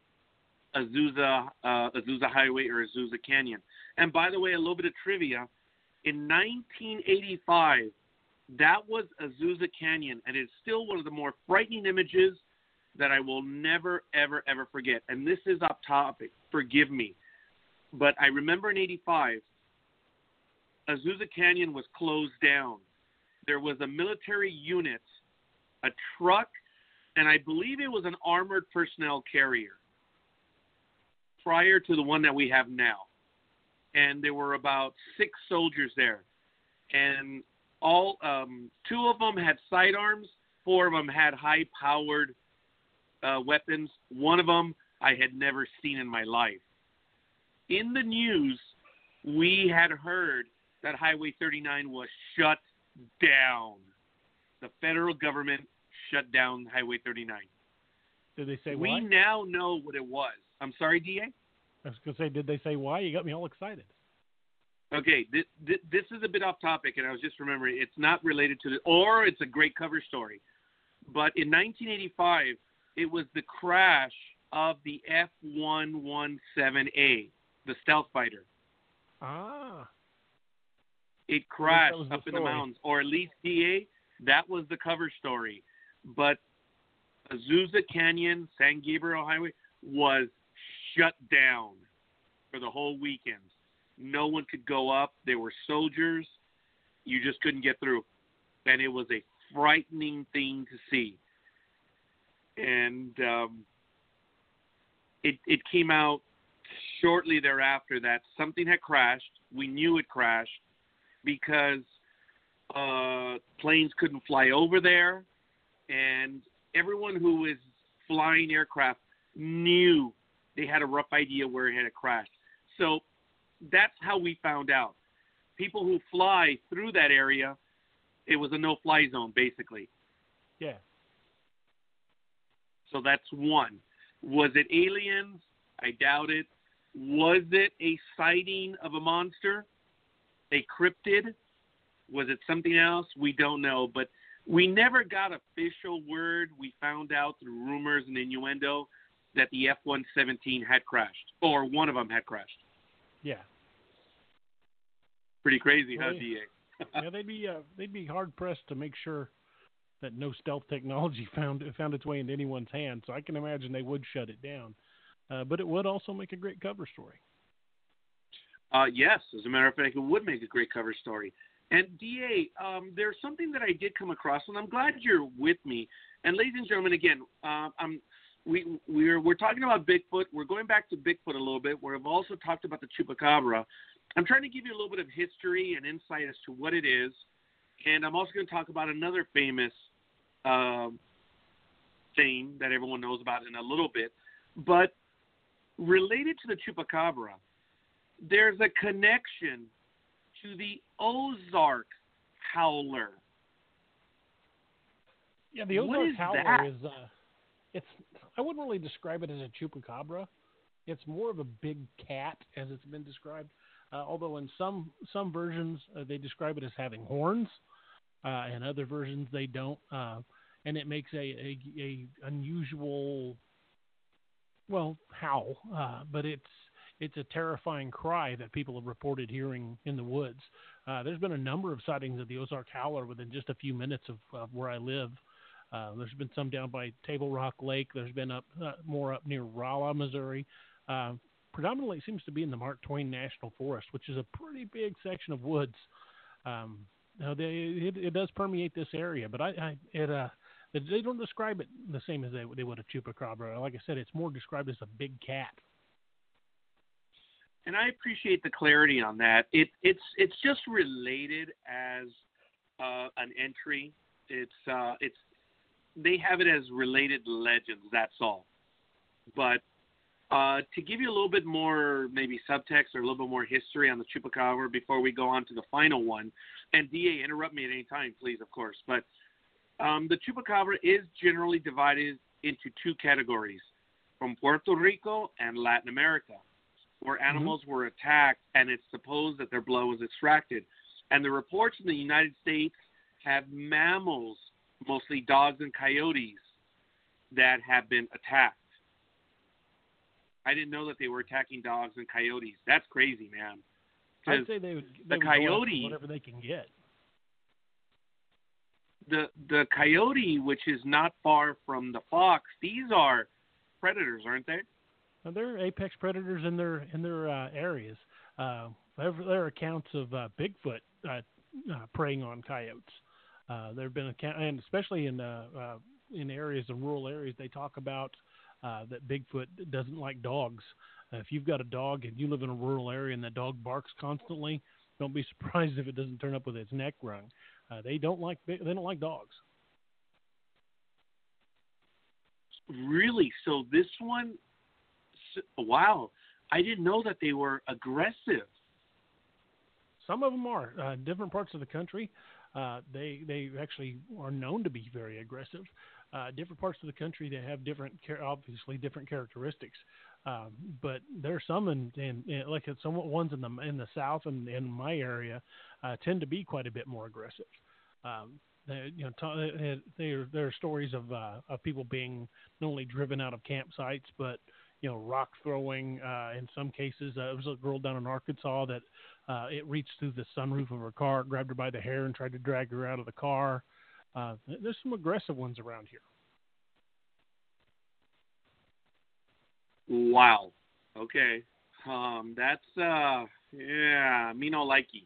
Speaker 1: Azusa, uh, Azusa Highway or Azusa Canyon. And by the way, a little bit of trivia. In nineteen eighty-five, that was Azusa Canyon, and it's still one of the more frightening images that I will never, ever, ever forget. And this is off topic. Forgive me. But I remember in eighty-five, Azusa Canyon was closed down. There was a military unit, a truck, and I believe it was an armored personnel carrier prior to the one that we have now. And there were about six soldiers there. And all um, two of them had sidearms. Four of them had high-powered uh, weapons. One of them I had never seen in my life. In the news, we had heard that Highway thirty-nine was shut down. The federal government shut down Highway thirty-nine.
Speaker 3: Did they say
Speaker 1: we
Speaker 3: why?
Speaker 1: We now know what it was. I'm sorry, D A?
Speaker 3: I was going to say, did they say why? You got me all excited.
Speaker 1: Okay, this, this is a bit off topic, and I was just remembering it's not related to the, or it's a great cover story. But in nineteen eighty-five, it was the crash of the F one seventeen A, the stealth fighter.
Speaker 3: Ah.
Speaker 1: It crashed up
Speaker 3: the
Speaker 1: in the mountains, or at least D A, that was the cover story. But Azusa Canyon, San Gabriel Highway was shut down for the whole weekend. No one could go up. There were soldiers. You just couldn't get through. And it was a frightening thing to see. And um, it, it came out shortly thereafter that something had crashed. We knew it crashed because uh, planes couldn't fly over there. And everyone who was flying aircraft knew they had a rough idea where it had crashed. So that's how we found out. People who fly through that area, it was a no-fly zone, basically.
Speaker 3: Yeah.
Speaker 1: So that's one. Was it aliens? I doubt it. Was it a sighting of a monster? A cryptid? Was it something else? We don't know. But we never got official word. We found out through rumors and innuendo that the F one seventeen had crashed, or one of them had crashed.
Speaker 3: Yeah.
Speaker 1: Pretty crazy,
Speaker 3: well,
Speaker 1: huh,
Speaker 3: yeah.
Speaker 1: D
Speaker 3: A? Yeah, they'd be uh, they'd be hard pressed to make sure that no stealth technology found found its way into anyone's hands. So I can imagine they would shut it down, uh, but it would also make a great cover story.
Speaker 1: Uh, yes, as a matter of fact, it would make a great cover story. And D A, um, there's something that I did come across, and I'm glad you're with me. And ladies and gentlemen, again, uh, I'm. We, we're, we're talking about Bigfoot. We're going back to Bigfoot a little bit. We've also talked about the Chupacabra. I'm trying to give you a little bit of history and insight as to what it is. And I'm also going to talk about another famous uh, thing that everyone knows about in a little bit. But related to the Chupacabra, there's a connection to the Ozark Howler.
Speaker 3: Yeah, the Ozark
Speaker 1: what is
Speaker 3: Howler
Speaker 1: that?
Speaker 3: is... Uh... It's. I wouldn't really describe it as a chupacabra. It's more of a big cat, as it's been described. Uh, although in some some versions uh, they describe it as having horns, uh, and other versions they don't. Uh, and it makes a, a, a unusual, well, howl. Uh, but it's it's a terrifying cry that people have reported hearing in the woods. Uh, there's been a number of sightings of the Ozark Howler within just a few minutes of, of where I live. Uh, there's been some down by Table Rock Lake. There's been up uh, more up near Rolla, Missouri. Uh, predominantly, it seems to be in the Mark Twain National Forest, which is a pretty big section of woods. Um, now they, it, it does permeate this area, but I, I it uh, they don't describe it the same as they, they would a chupacabra. Like I said, it's more described as a big cat.
Speaker 1: And I appreciate the clarity on that. It, it's it's just related as uh, an entry. It's uh, it's they have it as related legends. That's all. But uh, to give you a little bit more maybe subtext or a little bit more history on the Chupacabra before we go on to the final one, and D A, interrupt me at any time, please, of course. But um, the Chupacabra is generally divided into two categories, from Puerto Rico and Latin America, where animals mm-hmm. were attacked, and it's supposed that their blood was extracted. And the reports in the United States have mammals, mostly dogs and coyotes, that have been attacked. I didn't know that they were attacking dogs and coyotes. That's crazy, man.
Speaker 3: I'd say they would, they
Speaker 1: the
Speaker 3: would
Speaker 1: coyote,
Speaker 3: go whatever they can get.
Speaker 1: The the coyote, which is not far from the fox, these are predators, aren't they?
Speaker 3: Well, they're apex predators in their in their uh, areas. Uh, there, there are accounts of uh, Bigfoot uh, uh, preying on coyotes. Uh, there have been account, and especially in uh, uh, in areas, in rural areas, they talk about uh, that Bigfoot doesn't like dogs. Uh, if you've got a dog and you live in a rural area and that dog barks constantly, don't be surprised if it doesn't turn up with its neck wrung. Uh, they don't like they don't like dogs.
Speaker 1: Really? So this one, wow! I didn't know that they were aggressive.
Speaker 3: Some of them are. Uh, different parts of the country, uh, they they actually are known to be very aggressive. Uh, different parts of the country, they have different, obviously different characteristics. Um, but there are some in, in, in like some ones in the in the south and in my area uh, tend to be quite a bit more aggressive. Um, they, you know, t- there there are stories of uh, of people being not only driven out of campsites, but you know, rock throwing. Uh, in some cases, uh, there was a girl down in Arkansas that uh, it reached through the sunroof of her car, grabbed her by the hair, and tried to drag her out of the car. Uh, there's some aggressive ones around here.
Speaker 1: Wow. Okay. Um, that's uh, yeah, me no likey.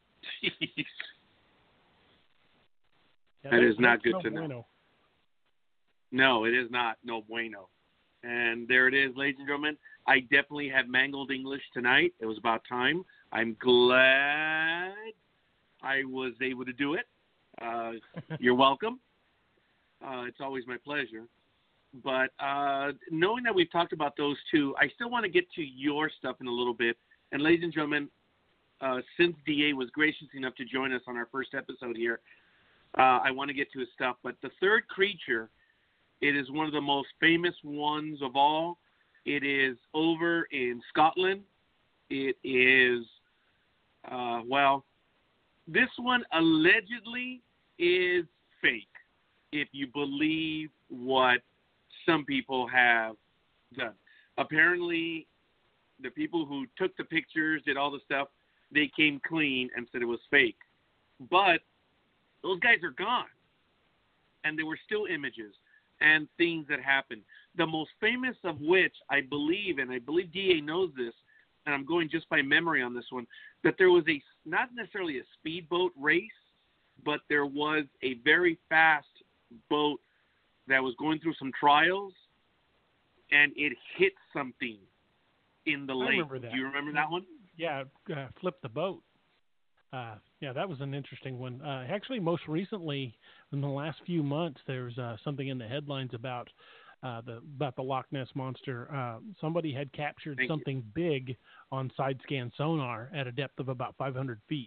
Speaker 3: Yeah,
Speaker 1: that is not good
Speaker 3: no
Speaker 1: to
Speaker 3: bueno.
Speaker 1: know. No, it is not. No bueno. And there it is, ladies and gentlemen. I definitely have mangled English tonight. It was about time. I'm glad I was able to do it. Uh, you're welcome. Uh, it's always my pleasure. But uh, knowing that we've talked about those two, I still want to get to your stuff in a little bit. And ladies and gentlemen, uh, since D A was gracious enough to join us on our first episode here, uh, I want to get to his stuff. But the third creature, it is one of the most famous ones of all. It is over in Scotland. It is, uh, well, this one allegedly is fake, if you believe what some people have done. Apparently, the people who took the pictures, did all the stuff, they came clean and said it was fake. But those guys are gone. And there were still images and things that happened. The most famous of which, I believe, and I believe D A knows this, and I'm going just by memory on this one, that there was a, not necessarily a speedboat race, but there was a very fast boat that was going through some trials, and it hit something in the
Speaker 3: I
Speaker 1: lake.
Speaker 3: remember that.
Speaker 1: Do you remember that one?
Speaker 3: Yeah, uh, flipped the boat. Uh, yeah, that was an interesting one. Uh, actually, most recently, in the last few months, there's uh, something in the headlines about uh, the about the Loch Ness Monster. Uh, somebody had captured
Speaker 1: Thank
Speaker 3: something
Speaker 1: you.
Speaker 3: big on side scan sonar at a depth of about five hundred feet.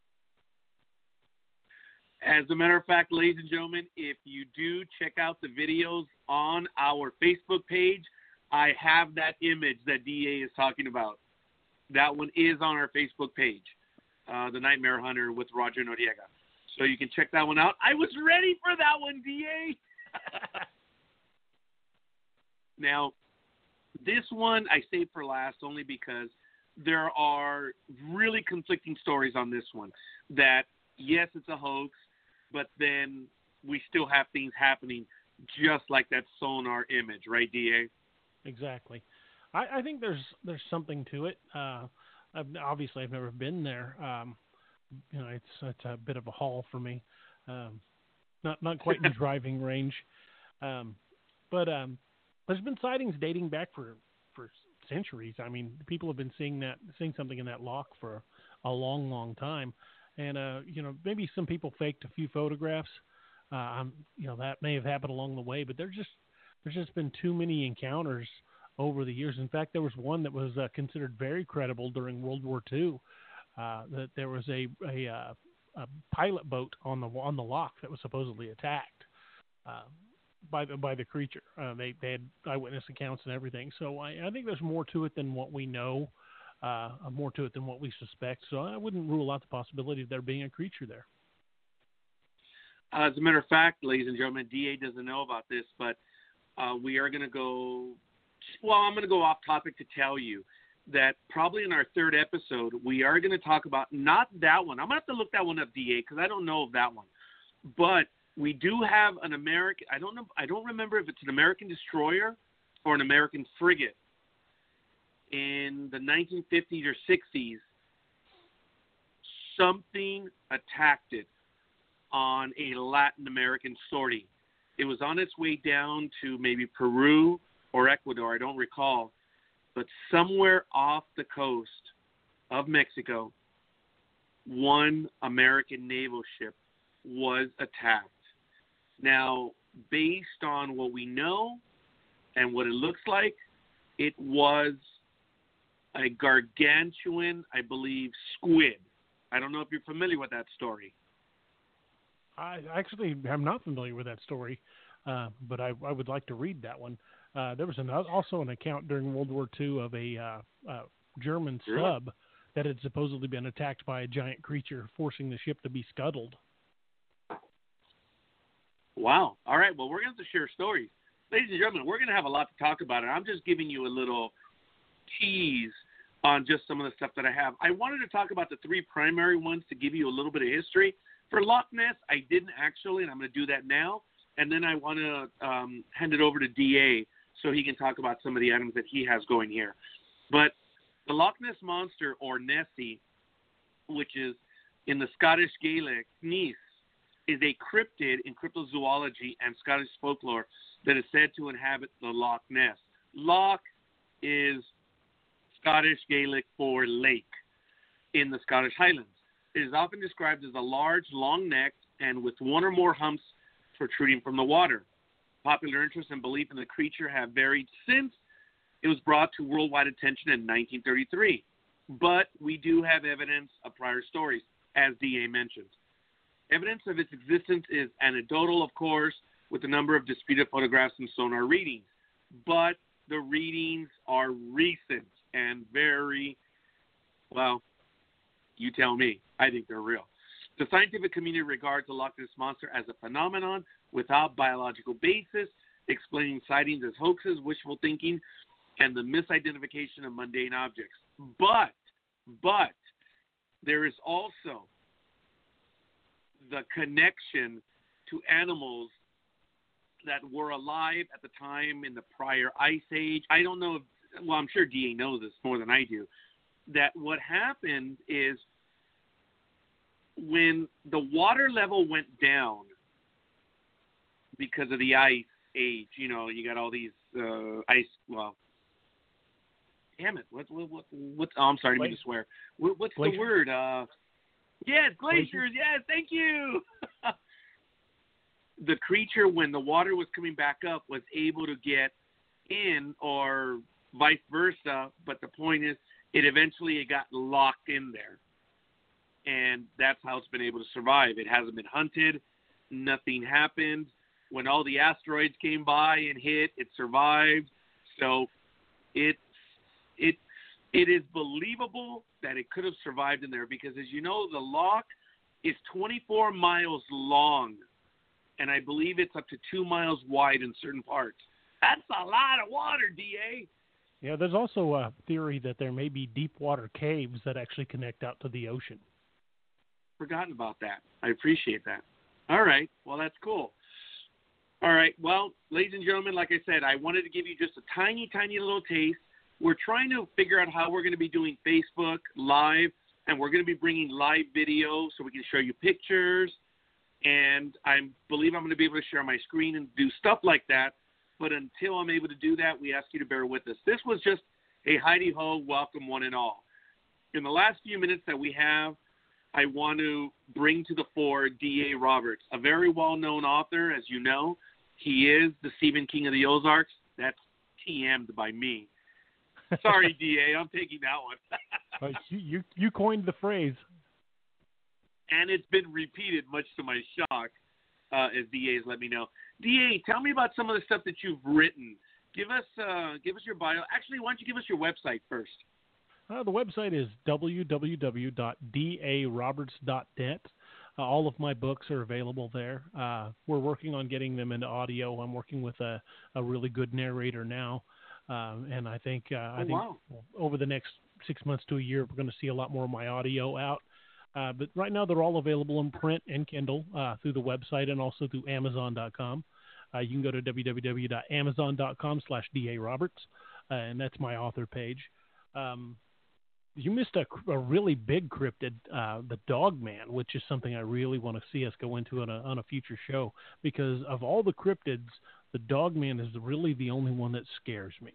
Speaker 1: As a matter of fact, ladies and gentlemen, if you do check out the videos on our Facebook page, I have that image that D A is talking about. That one is on our Facebook page. Uh, the Nightmare Hunter with Roger Noriega. So you can check that one out. I was ready for that one, D A. Now, this one I saved for last only because there are really conflicting stories on this one. That, yes, it's a hoax, but then we still have things happening just like that sonar image, right, D A?
Speaker 3: Exactly. I, I think there's there's something to it. Uh, I've, obviously, I've never been there. Um, you know, it's it's a bit of a haul for me. Um, not not quite in driving range, um, but um, there's been sightings dating back for, for centuries. I mean, people have been seeing that seeing something in that loch for a long, long time. And uh, you know, maybe some people faked a few photographs. Uh, I'm, you know, that may have happened along the way, but there's just there's just been too many encounters over the years. In fact, there was one that was uh, considered very credible during World War Two. Uh, that there was a a, uh, a pilot boat on the on the loch that was supposedly attacked. Uh, by the by the creature. Uh, they they had eyewitness accounts and everything. So I, I think there's more to it than what we know, uh, more to it than what we suspect. So I wouldn't rule out the possibility of there being a creature there.
Speaker 1: Uh, as a matter of fact, ladies and gentlemen, D A doesn't know about this, but uh, we are going to go. Well, I'm going to go off topic to tell you that probably in our third episode, we are going to talk about not that one. I'm going to have to look that one up, D A, because I don't know of that one. But we do have an American. I don't know. I don't remember if it's an American destroyer or an American frigate in the nineteen fifties or sixties. Something attacked it on a Latin American sortie. It was on its way down to maybe Peru or Ecuador, I don't recall, but somewhere off the coast of Mexico, one American naval ship was attacked. Now, based on what we know and what it looks like, it was a gargantuan, I believe, squid. I don't know if you're familiar with that story.
Speaker 3: I actually am not familiar with that story, uh, but I, I would like to read that one. Uh, there was an, also an account during World War Two of a uh, uh, German
Speaker 1: really?
Speaker 3: sub that had supposedly been attacked by a giant creature, forcing the ship to be scuttled.
Speaker 1: Wow. All right. Well, we're going to have to share stories. Ladies and gentlemen, we're going to have a lot to talk about. And I'm just giving you a little tease on just some of the stuff that I have. I wanted to talk about the three primary ones to give you a little bit of history. For Loch Ness, I didn't actually, and I'm going to do that now. And then I want to um, hand it over to D A so he can talk about some of the items that he has going here. But the Loch Ness Monster, or Nessie, which is in the Scottish Gaelic, Nice, is a cryptid in cryptozoology and Scottish folklore that is said to inhabit the Loch Ness. Loch is Scottish Gaelic for lake in the Scottish Highlands. It is often described as a large, long-necked, and with one or more humps protruding from the water. Popular interest and belief in the creature have varied since it was brought to worldwide attention in nineteen thirty-three. But we do have evidence of prior stories, as D A mentioned. Evidence of its existence is anecdotal, of course, with a number of disputed photographs and sonar readings. But the readings are recent and very, well, you tell me. I think they're real. The scientific community regards the Loch Ness Monster as a phenomenon without biological basis, explaining sightings as hoaxes, wishful thinking, and the misidentification of mundane objects. But, but, there is also the connection to animals that were alive at the time in the prior ice age. I don't know if, well, I'm sure D A knows this more than I do, that what happened is when the water level went down because of the ice age, you know, you got all these uh, ice, well, damn it, what, what, what, what oh, I'm sorry, I didn't mean to swear. What, what's Glacier. the word? Uh, yes, glaciers, Glacier. yes, thank you. The creature, when the water was coming back up, was able to get in, or vice versa, but the point is, it eventually it got locked in there. And that's how it's been able to survive. It hasn't been hunted. Nothing happened. When all the asteroids came by and hit, it survived. So it, it, it is believable that it could have survived in there because, as you know, the loch is twenty-four miles long, and I believe it's up to two miles wide in certain parts. That's a lot of water, D A.
Speaker 3: Yeah, there's also a theory that there may be deep water caves that actually connect out to the ocean.
Speaker 1: Forgotten about that. I appreciate that. All right. Well, that's cool. All right. Well, ladies and gentlemen, like I said, I wanted to give you just a tiny, tiny little taste. We're trying to figure out how we're going to be doing Facebook Live, and we're going to be bringing live video so we can show you pictures. And I believe I'm going to be able to share my screen and do stuff like that. But until I'm able to do that, we ask you to bear with us. This was just a hidey-ho, welcome one and all. In the last few minutes that we have, I want to bring to the fore D A Roberts, a very well-known author, as you know. He is the Stephen King of the Ozarks. That's T M'd by me. Sorry, D A, I'm taking that one.
Speaker 3: you, you you coined the phrase.
Speaker 1: And it's been repeated, much to my shock. uh, as D A has let me know. D A, tell me about some of the stuff that you've written. Give us uh, give us your bio. Actually, why don't you give us your website first?
Speaker 3: Uh, the website is w w w dot d a roberts dot net. Uh, all of my books are available there. Uh, we're working on getting them into audio. I'm working with a, a really good narrator now, um, and I think uh, I
Speaker 1: oh,
Speaker 3: think
Speaker 1: wow.
Speaker 3: over the next six months to a year, we're going to see a lot more of my audio out. Uh, but right now, they're all available in print and Kindle uh, through the website and also through amazon dot com. Uh, you can go to w w w dot amazon dot com slash d a roberts, uh, and that's my author page. Um, You missed a, a really big cryptid, uh, the Dogman, which is something I really want to see us go into on a, on a future show. Because of all the cryptids, the Dogman is really the only one that scares me.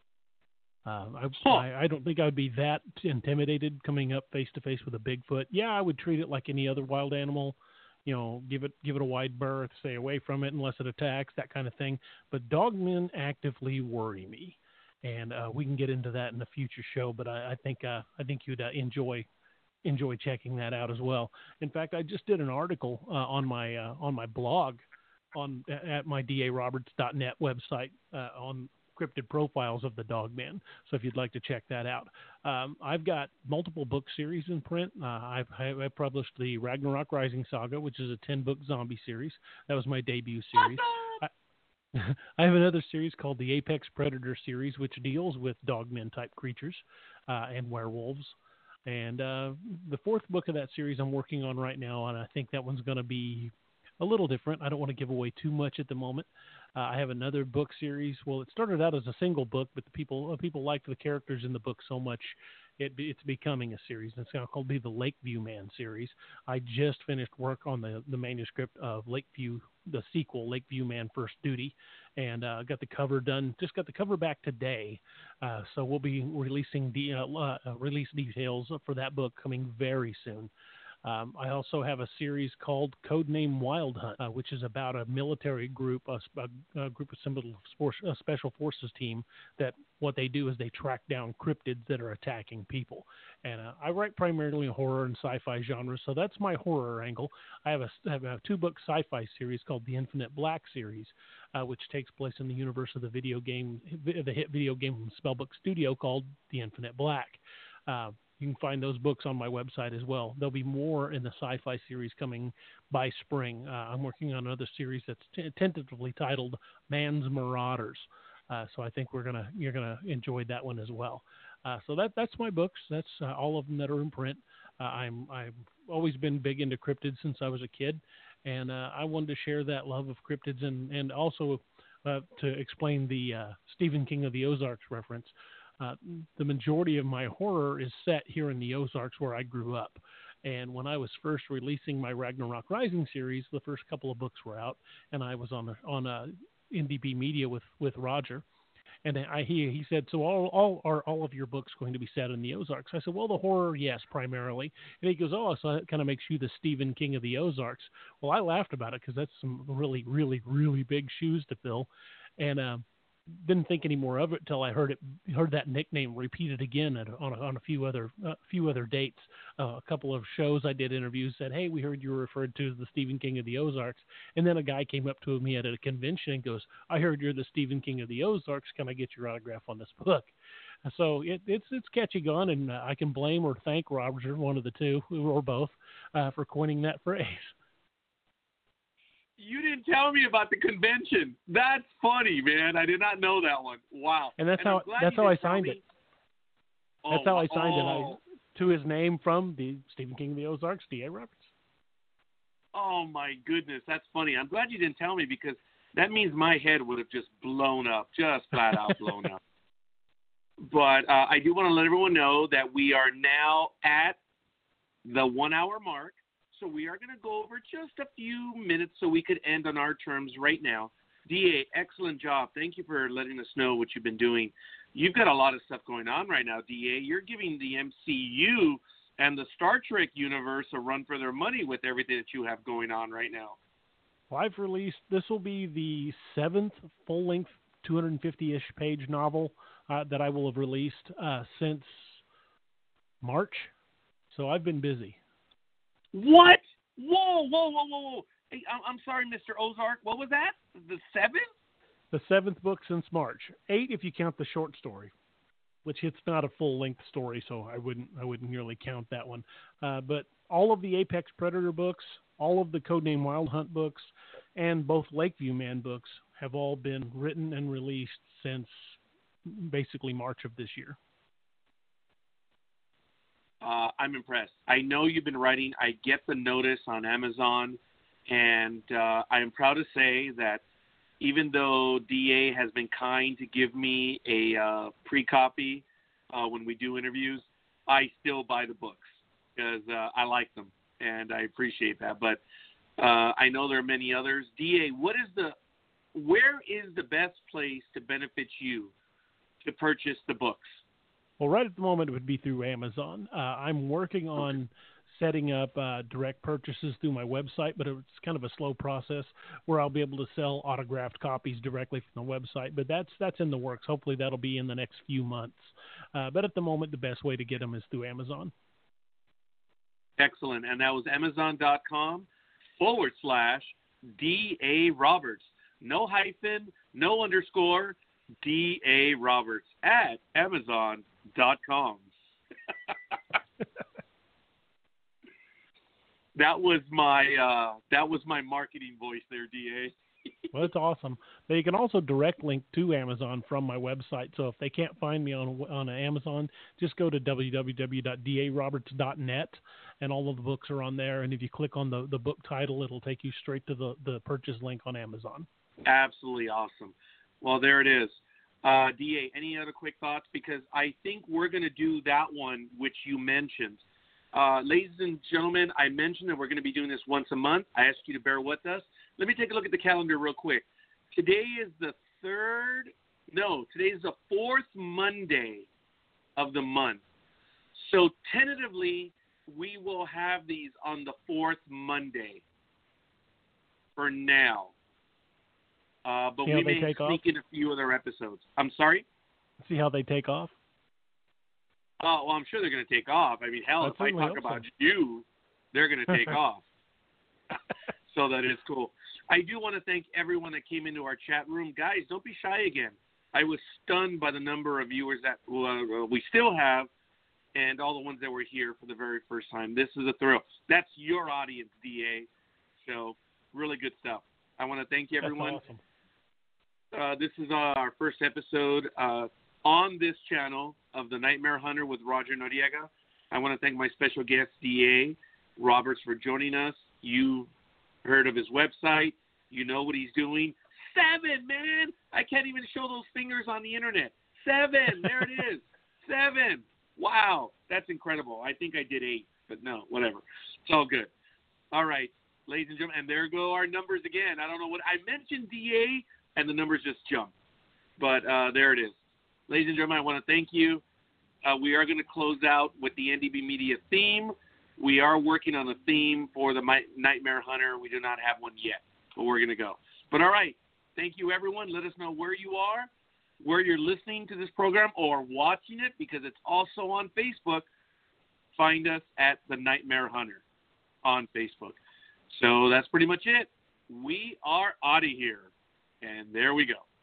Speaker 3: Uh, I,
Speaker 1: huh.
Speaker 3: I, I don't think I would be that intimidated coming up face to face with a Bigfoot. Yeah, I would treat it like any other wild animal. You know, give it give it a wide berth, stay away from it unless it attacks, that kind of thing. But Dogmen actively worry me. And uh, we can get into that in a future show, but I, I think uh, I think you'd uh, enjoy enjoy checking that out as well. In fact, I just did an article uh, on my uh, on my blog on at my d a roberts dot net website uh, on cryptid profiles of the Dogman. So if you'd like to check that out, um, I've got multiple book series in print. Uh, I've, I've published the Ragnarok Rising Saga, which is a ten book zombie series. That was my debut series. I, I have another series called the Apex Predator series, which deals with dogmen type creatures uh, and werewolves. And uh, the fourth book of that series I'm working on right now, and I think that one's going to be a little different. I don't want to give away too much at the moment. Uh, I have another book series. Well, it started out as a single book, but the people uh, people liked the characters in the book so much, it, it's becoming a series. It's going to be the Lakeview Man series. I just finished work on the, the manuscript of Lakeview, the sequel, Lakeview Man First Duty, and uh, got the cover done. Just got the cover back today, uh, so we'll be releasing the uh, uh, release details for that book coming very soon. Um, I also have a series called Codename Wild Hunt, uh, which is about a military group, a, a, a group of some sports, a special forces team that what they do is they track down cryptids that are attacking people. And uh, I write primarily horror and sci-fi genres, so that's my horror angle. I have a, I have a two-book sci-fi series called the Infinite Black series, uh, which takes place in the universe of the video game, the hit video game from Spellbook Studio called The Infinite Black. Uh, You can find those books on my website as well. There'll be more in the sci-fi series coming by spring. Uh, I'm working on another series that's t- tentatively titled Man's Marauders. Uh, so I think we're gonna you're gonna enjoy that one as well. Uh, so that that's my books. That's uh, all of them that are in print. Uh, I'm I've always been big into cryptids since I was a kid, and uh, I wanted to share that love of cryptids and and also uh, to explain the uh, Stephen King of the Ozarks reference. Uh, the majority of my horror is set here in the Ozarks where I grew up. And when I was first releasing my Ragnarok Rising series, the first couple of books were out, and I was on a, on a N D B Media with, with Roger. And I, he he said, so all all are all of your books going to be set in the Ozarks? I said, well, the horror, yes, primarily. And he goes, oh, so that kind of makes you the Stephen King of the Ozarks. Well, I laughed about it because that's some really, really, really big shoes to fill. And uh, didn't think any more of it until I heard it, heard that nickname repeated again at, on, a, on a few other, uh, few other dates. Uh, a couple of shows I did interviews said, hey, we heard you were referred to as the Stephen King of the Ozarks. And then a guy came up to me at a convention and goes, I heard you're the Stephen King of the Ozarks. Can I get your autograph on this book? So it, it's it's catching on, and uh, I can blame or thank Roger, one of the two, or both, uh, for coining that phrase.
Speaker 1: You didn't tell me about the convention. That's funny, man. I did not know that one. Wow.
Speaker 3: And that's
Speaker 1: and
Speaker 3: how that's how I signed it.
Speaker 1: Oh,
Speaker 3: that's how I signed
Speaker 1: oh.
Speaker 3: it. I, to his name from the Stephen King of the Ozarks, D A Roberts.
Speaker 1: Oh my goodness, that's funny. I'm glad you didn't tell me because that means my head would have just blown up, just flat out blown up. But uh, I do want to let everyone know that we are now at the one-hour mark. So we are going to go over just a few minutes so we could end on our terms right now. D A, excellent job. Thank you for letting us know what you've been doing. You've got a lot of stuff going on right now, D A. You're giving the M C U and the Star Trek universe a run for their money with everything that you have going on right now.
Speaker 3: Well, I've released, this will be the seventh full-length two hundred fifty-ish page novel uh, that I will have released uh, since March. So I've been busy.
Speaker 1: What? Whoa, whoa, whoa, whoa, whoa. Hey, I'm, I'm sorry, Mister Ozark. What was that? The seventh?
Speaker 3: The seventh book since March. Eight if you count the short story, which it's not a full-length story, so I wouldn't I wouldn't nearly count that one. Uh, but all of the Apex Predator books, all of the Codename Wild Hunt books, and both Lakeview Man books have all been written and released since basically March of this year.
Speaker 1: Uh, I'm impressed. I know you've been writing. I get the notice on Amazon, and uh, I am proud to say that even though D A has been kind to give me a uh, pre-copy uh, when we do interviews, I still buy the books because uh, I like them, and I appreciate that. But uh, I know there are many others. D A, what is the, where is the best place to benefit you to purchase the books?
Speaker 3: Well, right at the moment, it would be through Amazon. Uh, I'm working on setting up uh, direct purchases through my website, but it's kind of a slow process where I'll be able to sell autographed copies directly from the website. But that's that's in the works. Hopefully, that'll be in the next few months. Uh, but at the moment, the best way to get them is through Amazon.
Speaker 1: Excellent. And that was amazon.com forward slash D A Roberts. No hyphen, no underscore, D A Roberts at amazon dot com. That was my uh, that was my marketing voice there, D A.
Speaker 3: Well, that's awesome. But you can also direct link to Amazon from my website. So if they can't find me on on Amazon, just go to w w w dot d a roberts dot net, and all of the books are on there. And if you click on the, the book title, it'll take you straight to the, the purchase link on Amazon.
Speaker 1: Absolutely awesome. Well, there it is. Uh, D A, any other quick thoughts? Because I think we're going to do that one, which you mentioned. Uh, ladies and gentlemen, I mentioned that we're going to be doing this once a month. I ask you to bear with us. Let me take a look at the calendar real quick. Today is the third, no, today is the fourth Monday of the month. So tentatively, we will have these on the fourth Monday for now. Uh, but
Speaker 3: See
Speaker 1: we may
Speaker 3: sneak
Speaker 1: off? in a few other episodes. I'm sorry?
Speaker 3: See how they take off?
Speaker 1: Oh, well, I'm sure they're going to take off. I mean, hell,
Speaker 3: That's
Speaker 1: if I talk
Speaker 3: so.
Speaker 1: about you, they're going to take off. So that is cool. I do want to thank everyone that came into our chat room. Guys, don't be shy again. I was stunned by the number of viewers that uh, we still have and all the ones that were here for the very first time. This is a thrill. That's your audience, D A. So really good stuff. I want to thank you, everyone.
Speaker 3: That's awesome.
Speaker 1: Uh, this is uh, our first episode uh, on this channel of The Nightmare Hunter with Roger Noriega. I want to thank my special guest, D A Roberts, for joining us. You heard of his website. You know what he's doing. Seven, man. I can't even show those fingers on the internet. Seven. There it is. Seven. Wow. That's incredible. I think I did eight, but no, whatever. It's all good. All right, ladies and gentlemen, and there go our numbers again. I don't know what I mentioned, D A, and the numbers just jumped. But uh, there it is. Ladies and gentlemen, I want to thank you. Uh, we are going to close out with the N D B Media theme. We are working on a theme for the Nightmare Hunter. We do not have one yet, but we're going to go. But all right, thank you, everyone. Let us know where you are, where you're listening to this program or watching it, because it's also on Facebook. Find us at The Nightmare Hunter on Facebook. So that's pretty much it. We are out of here, and there we go.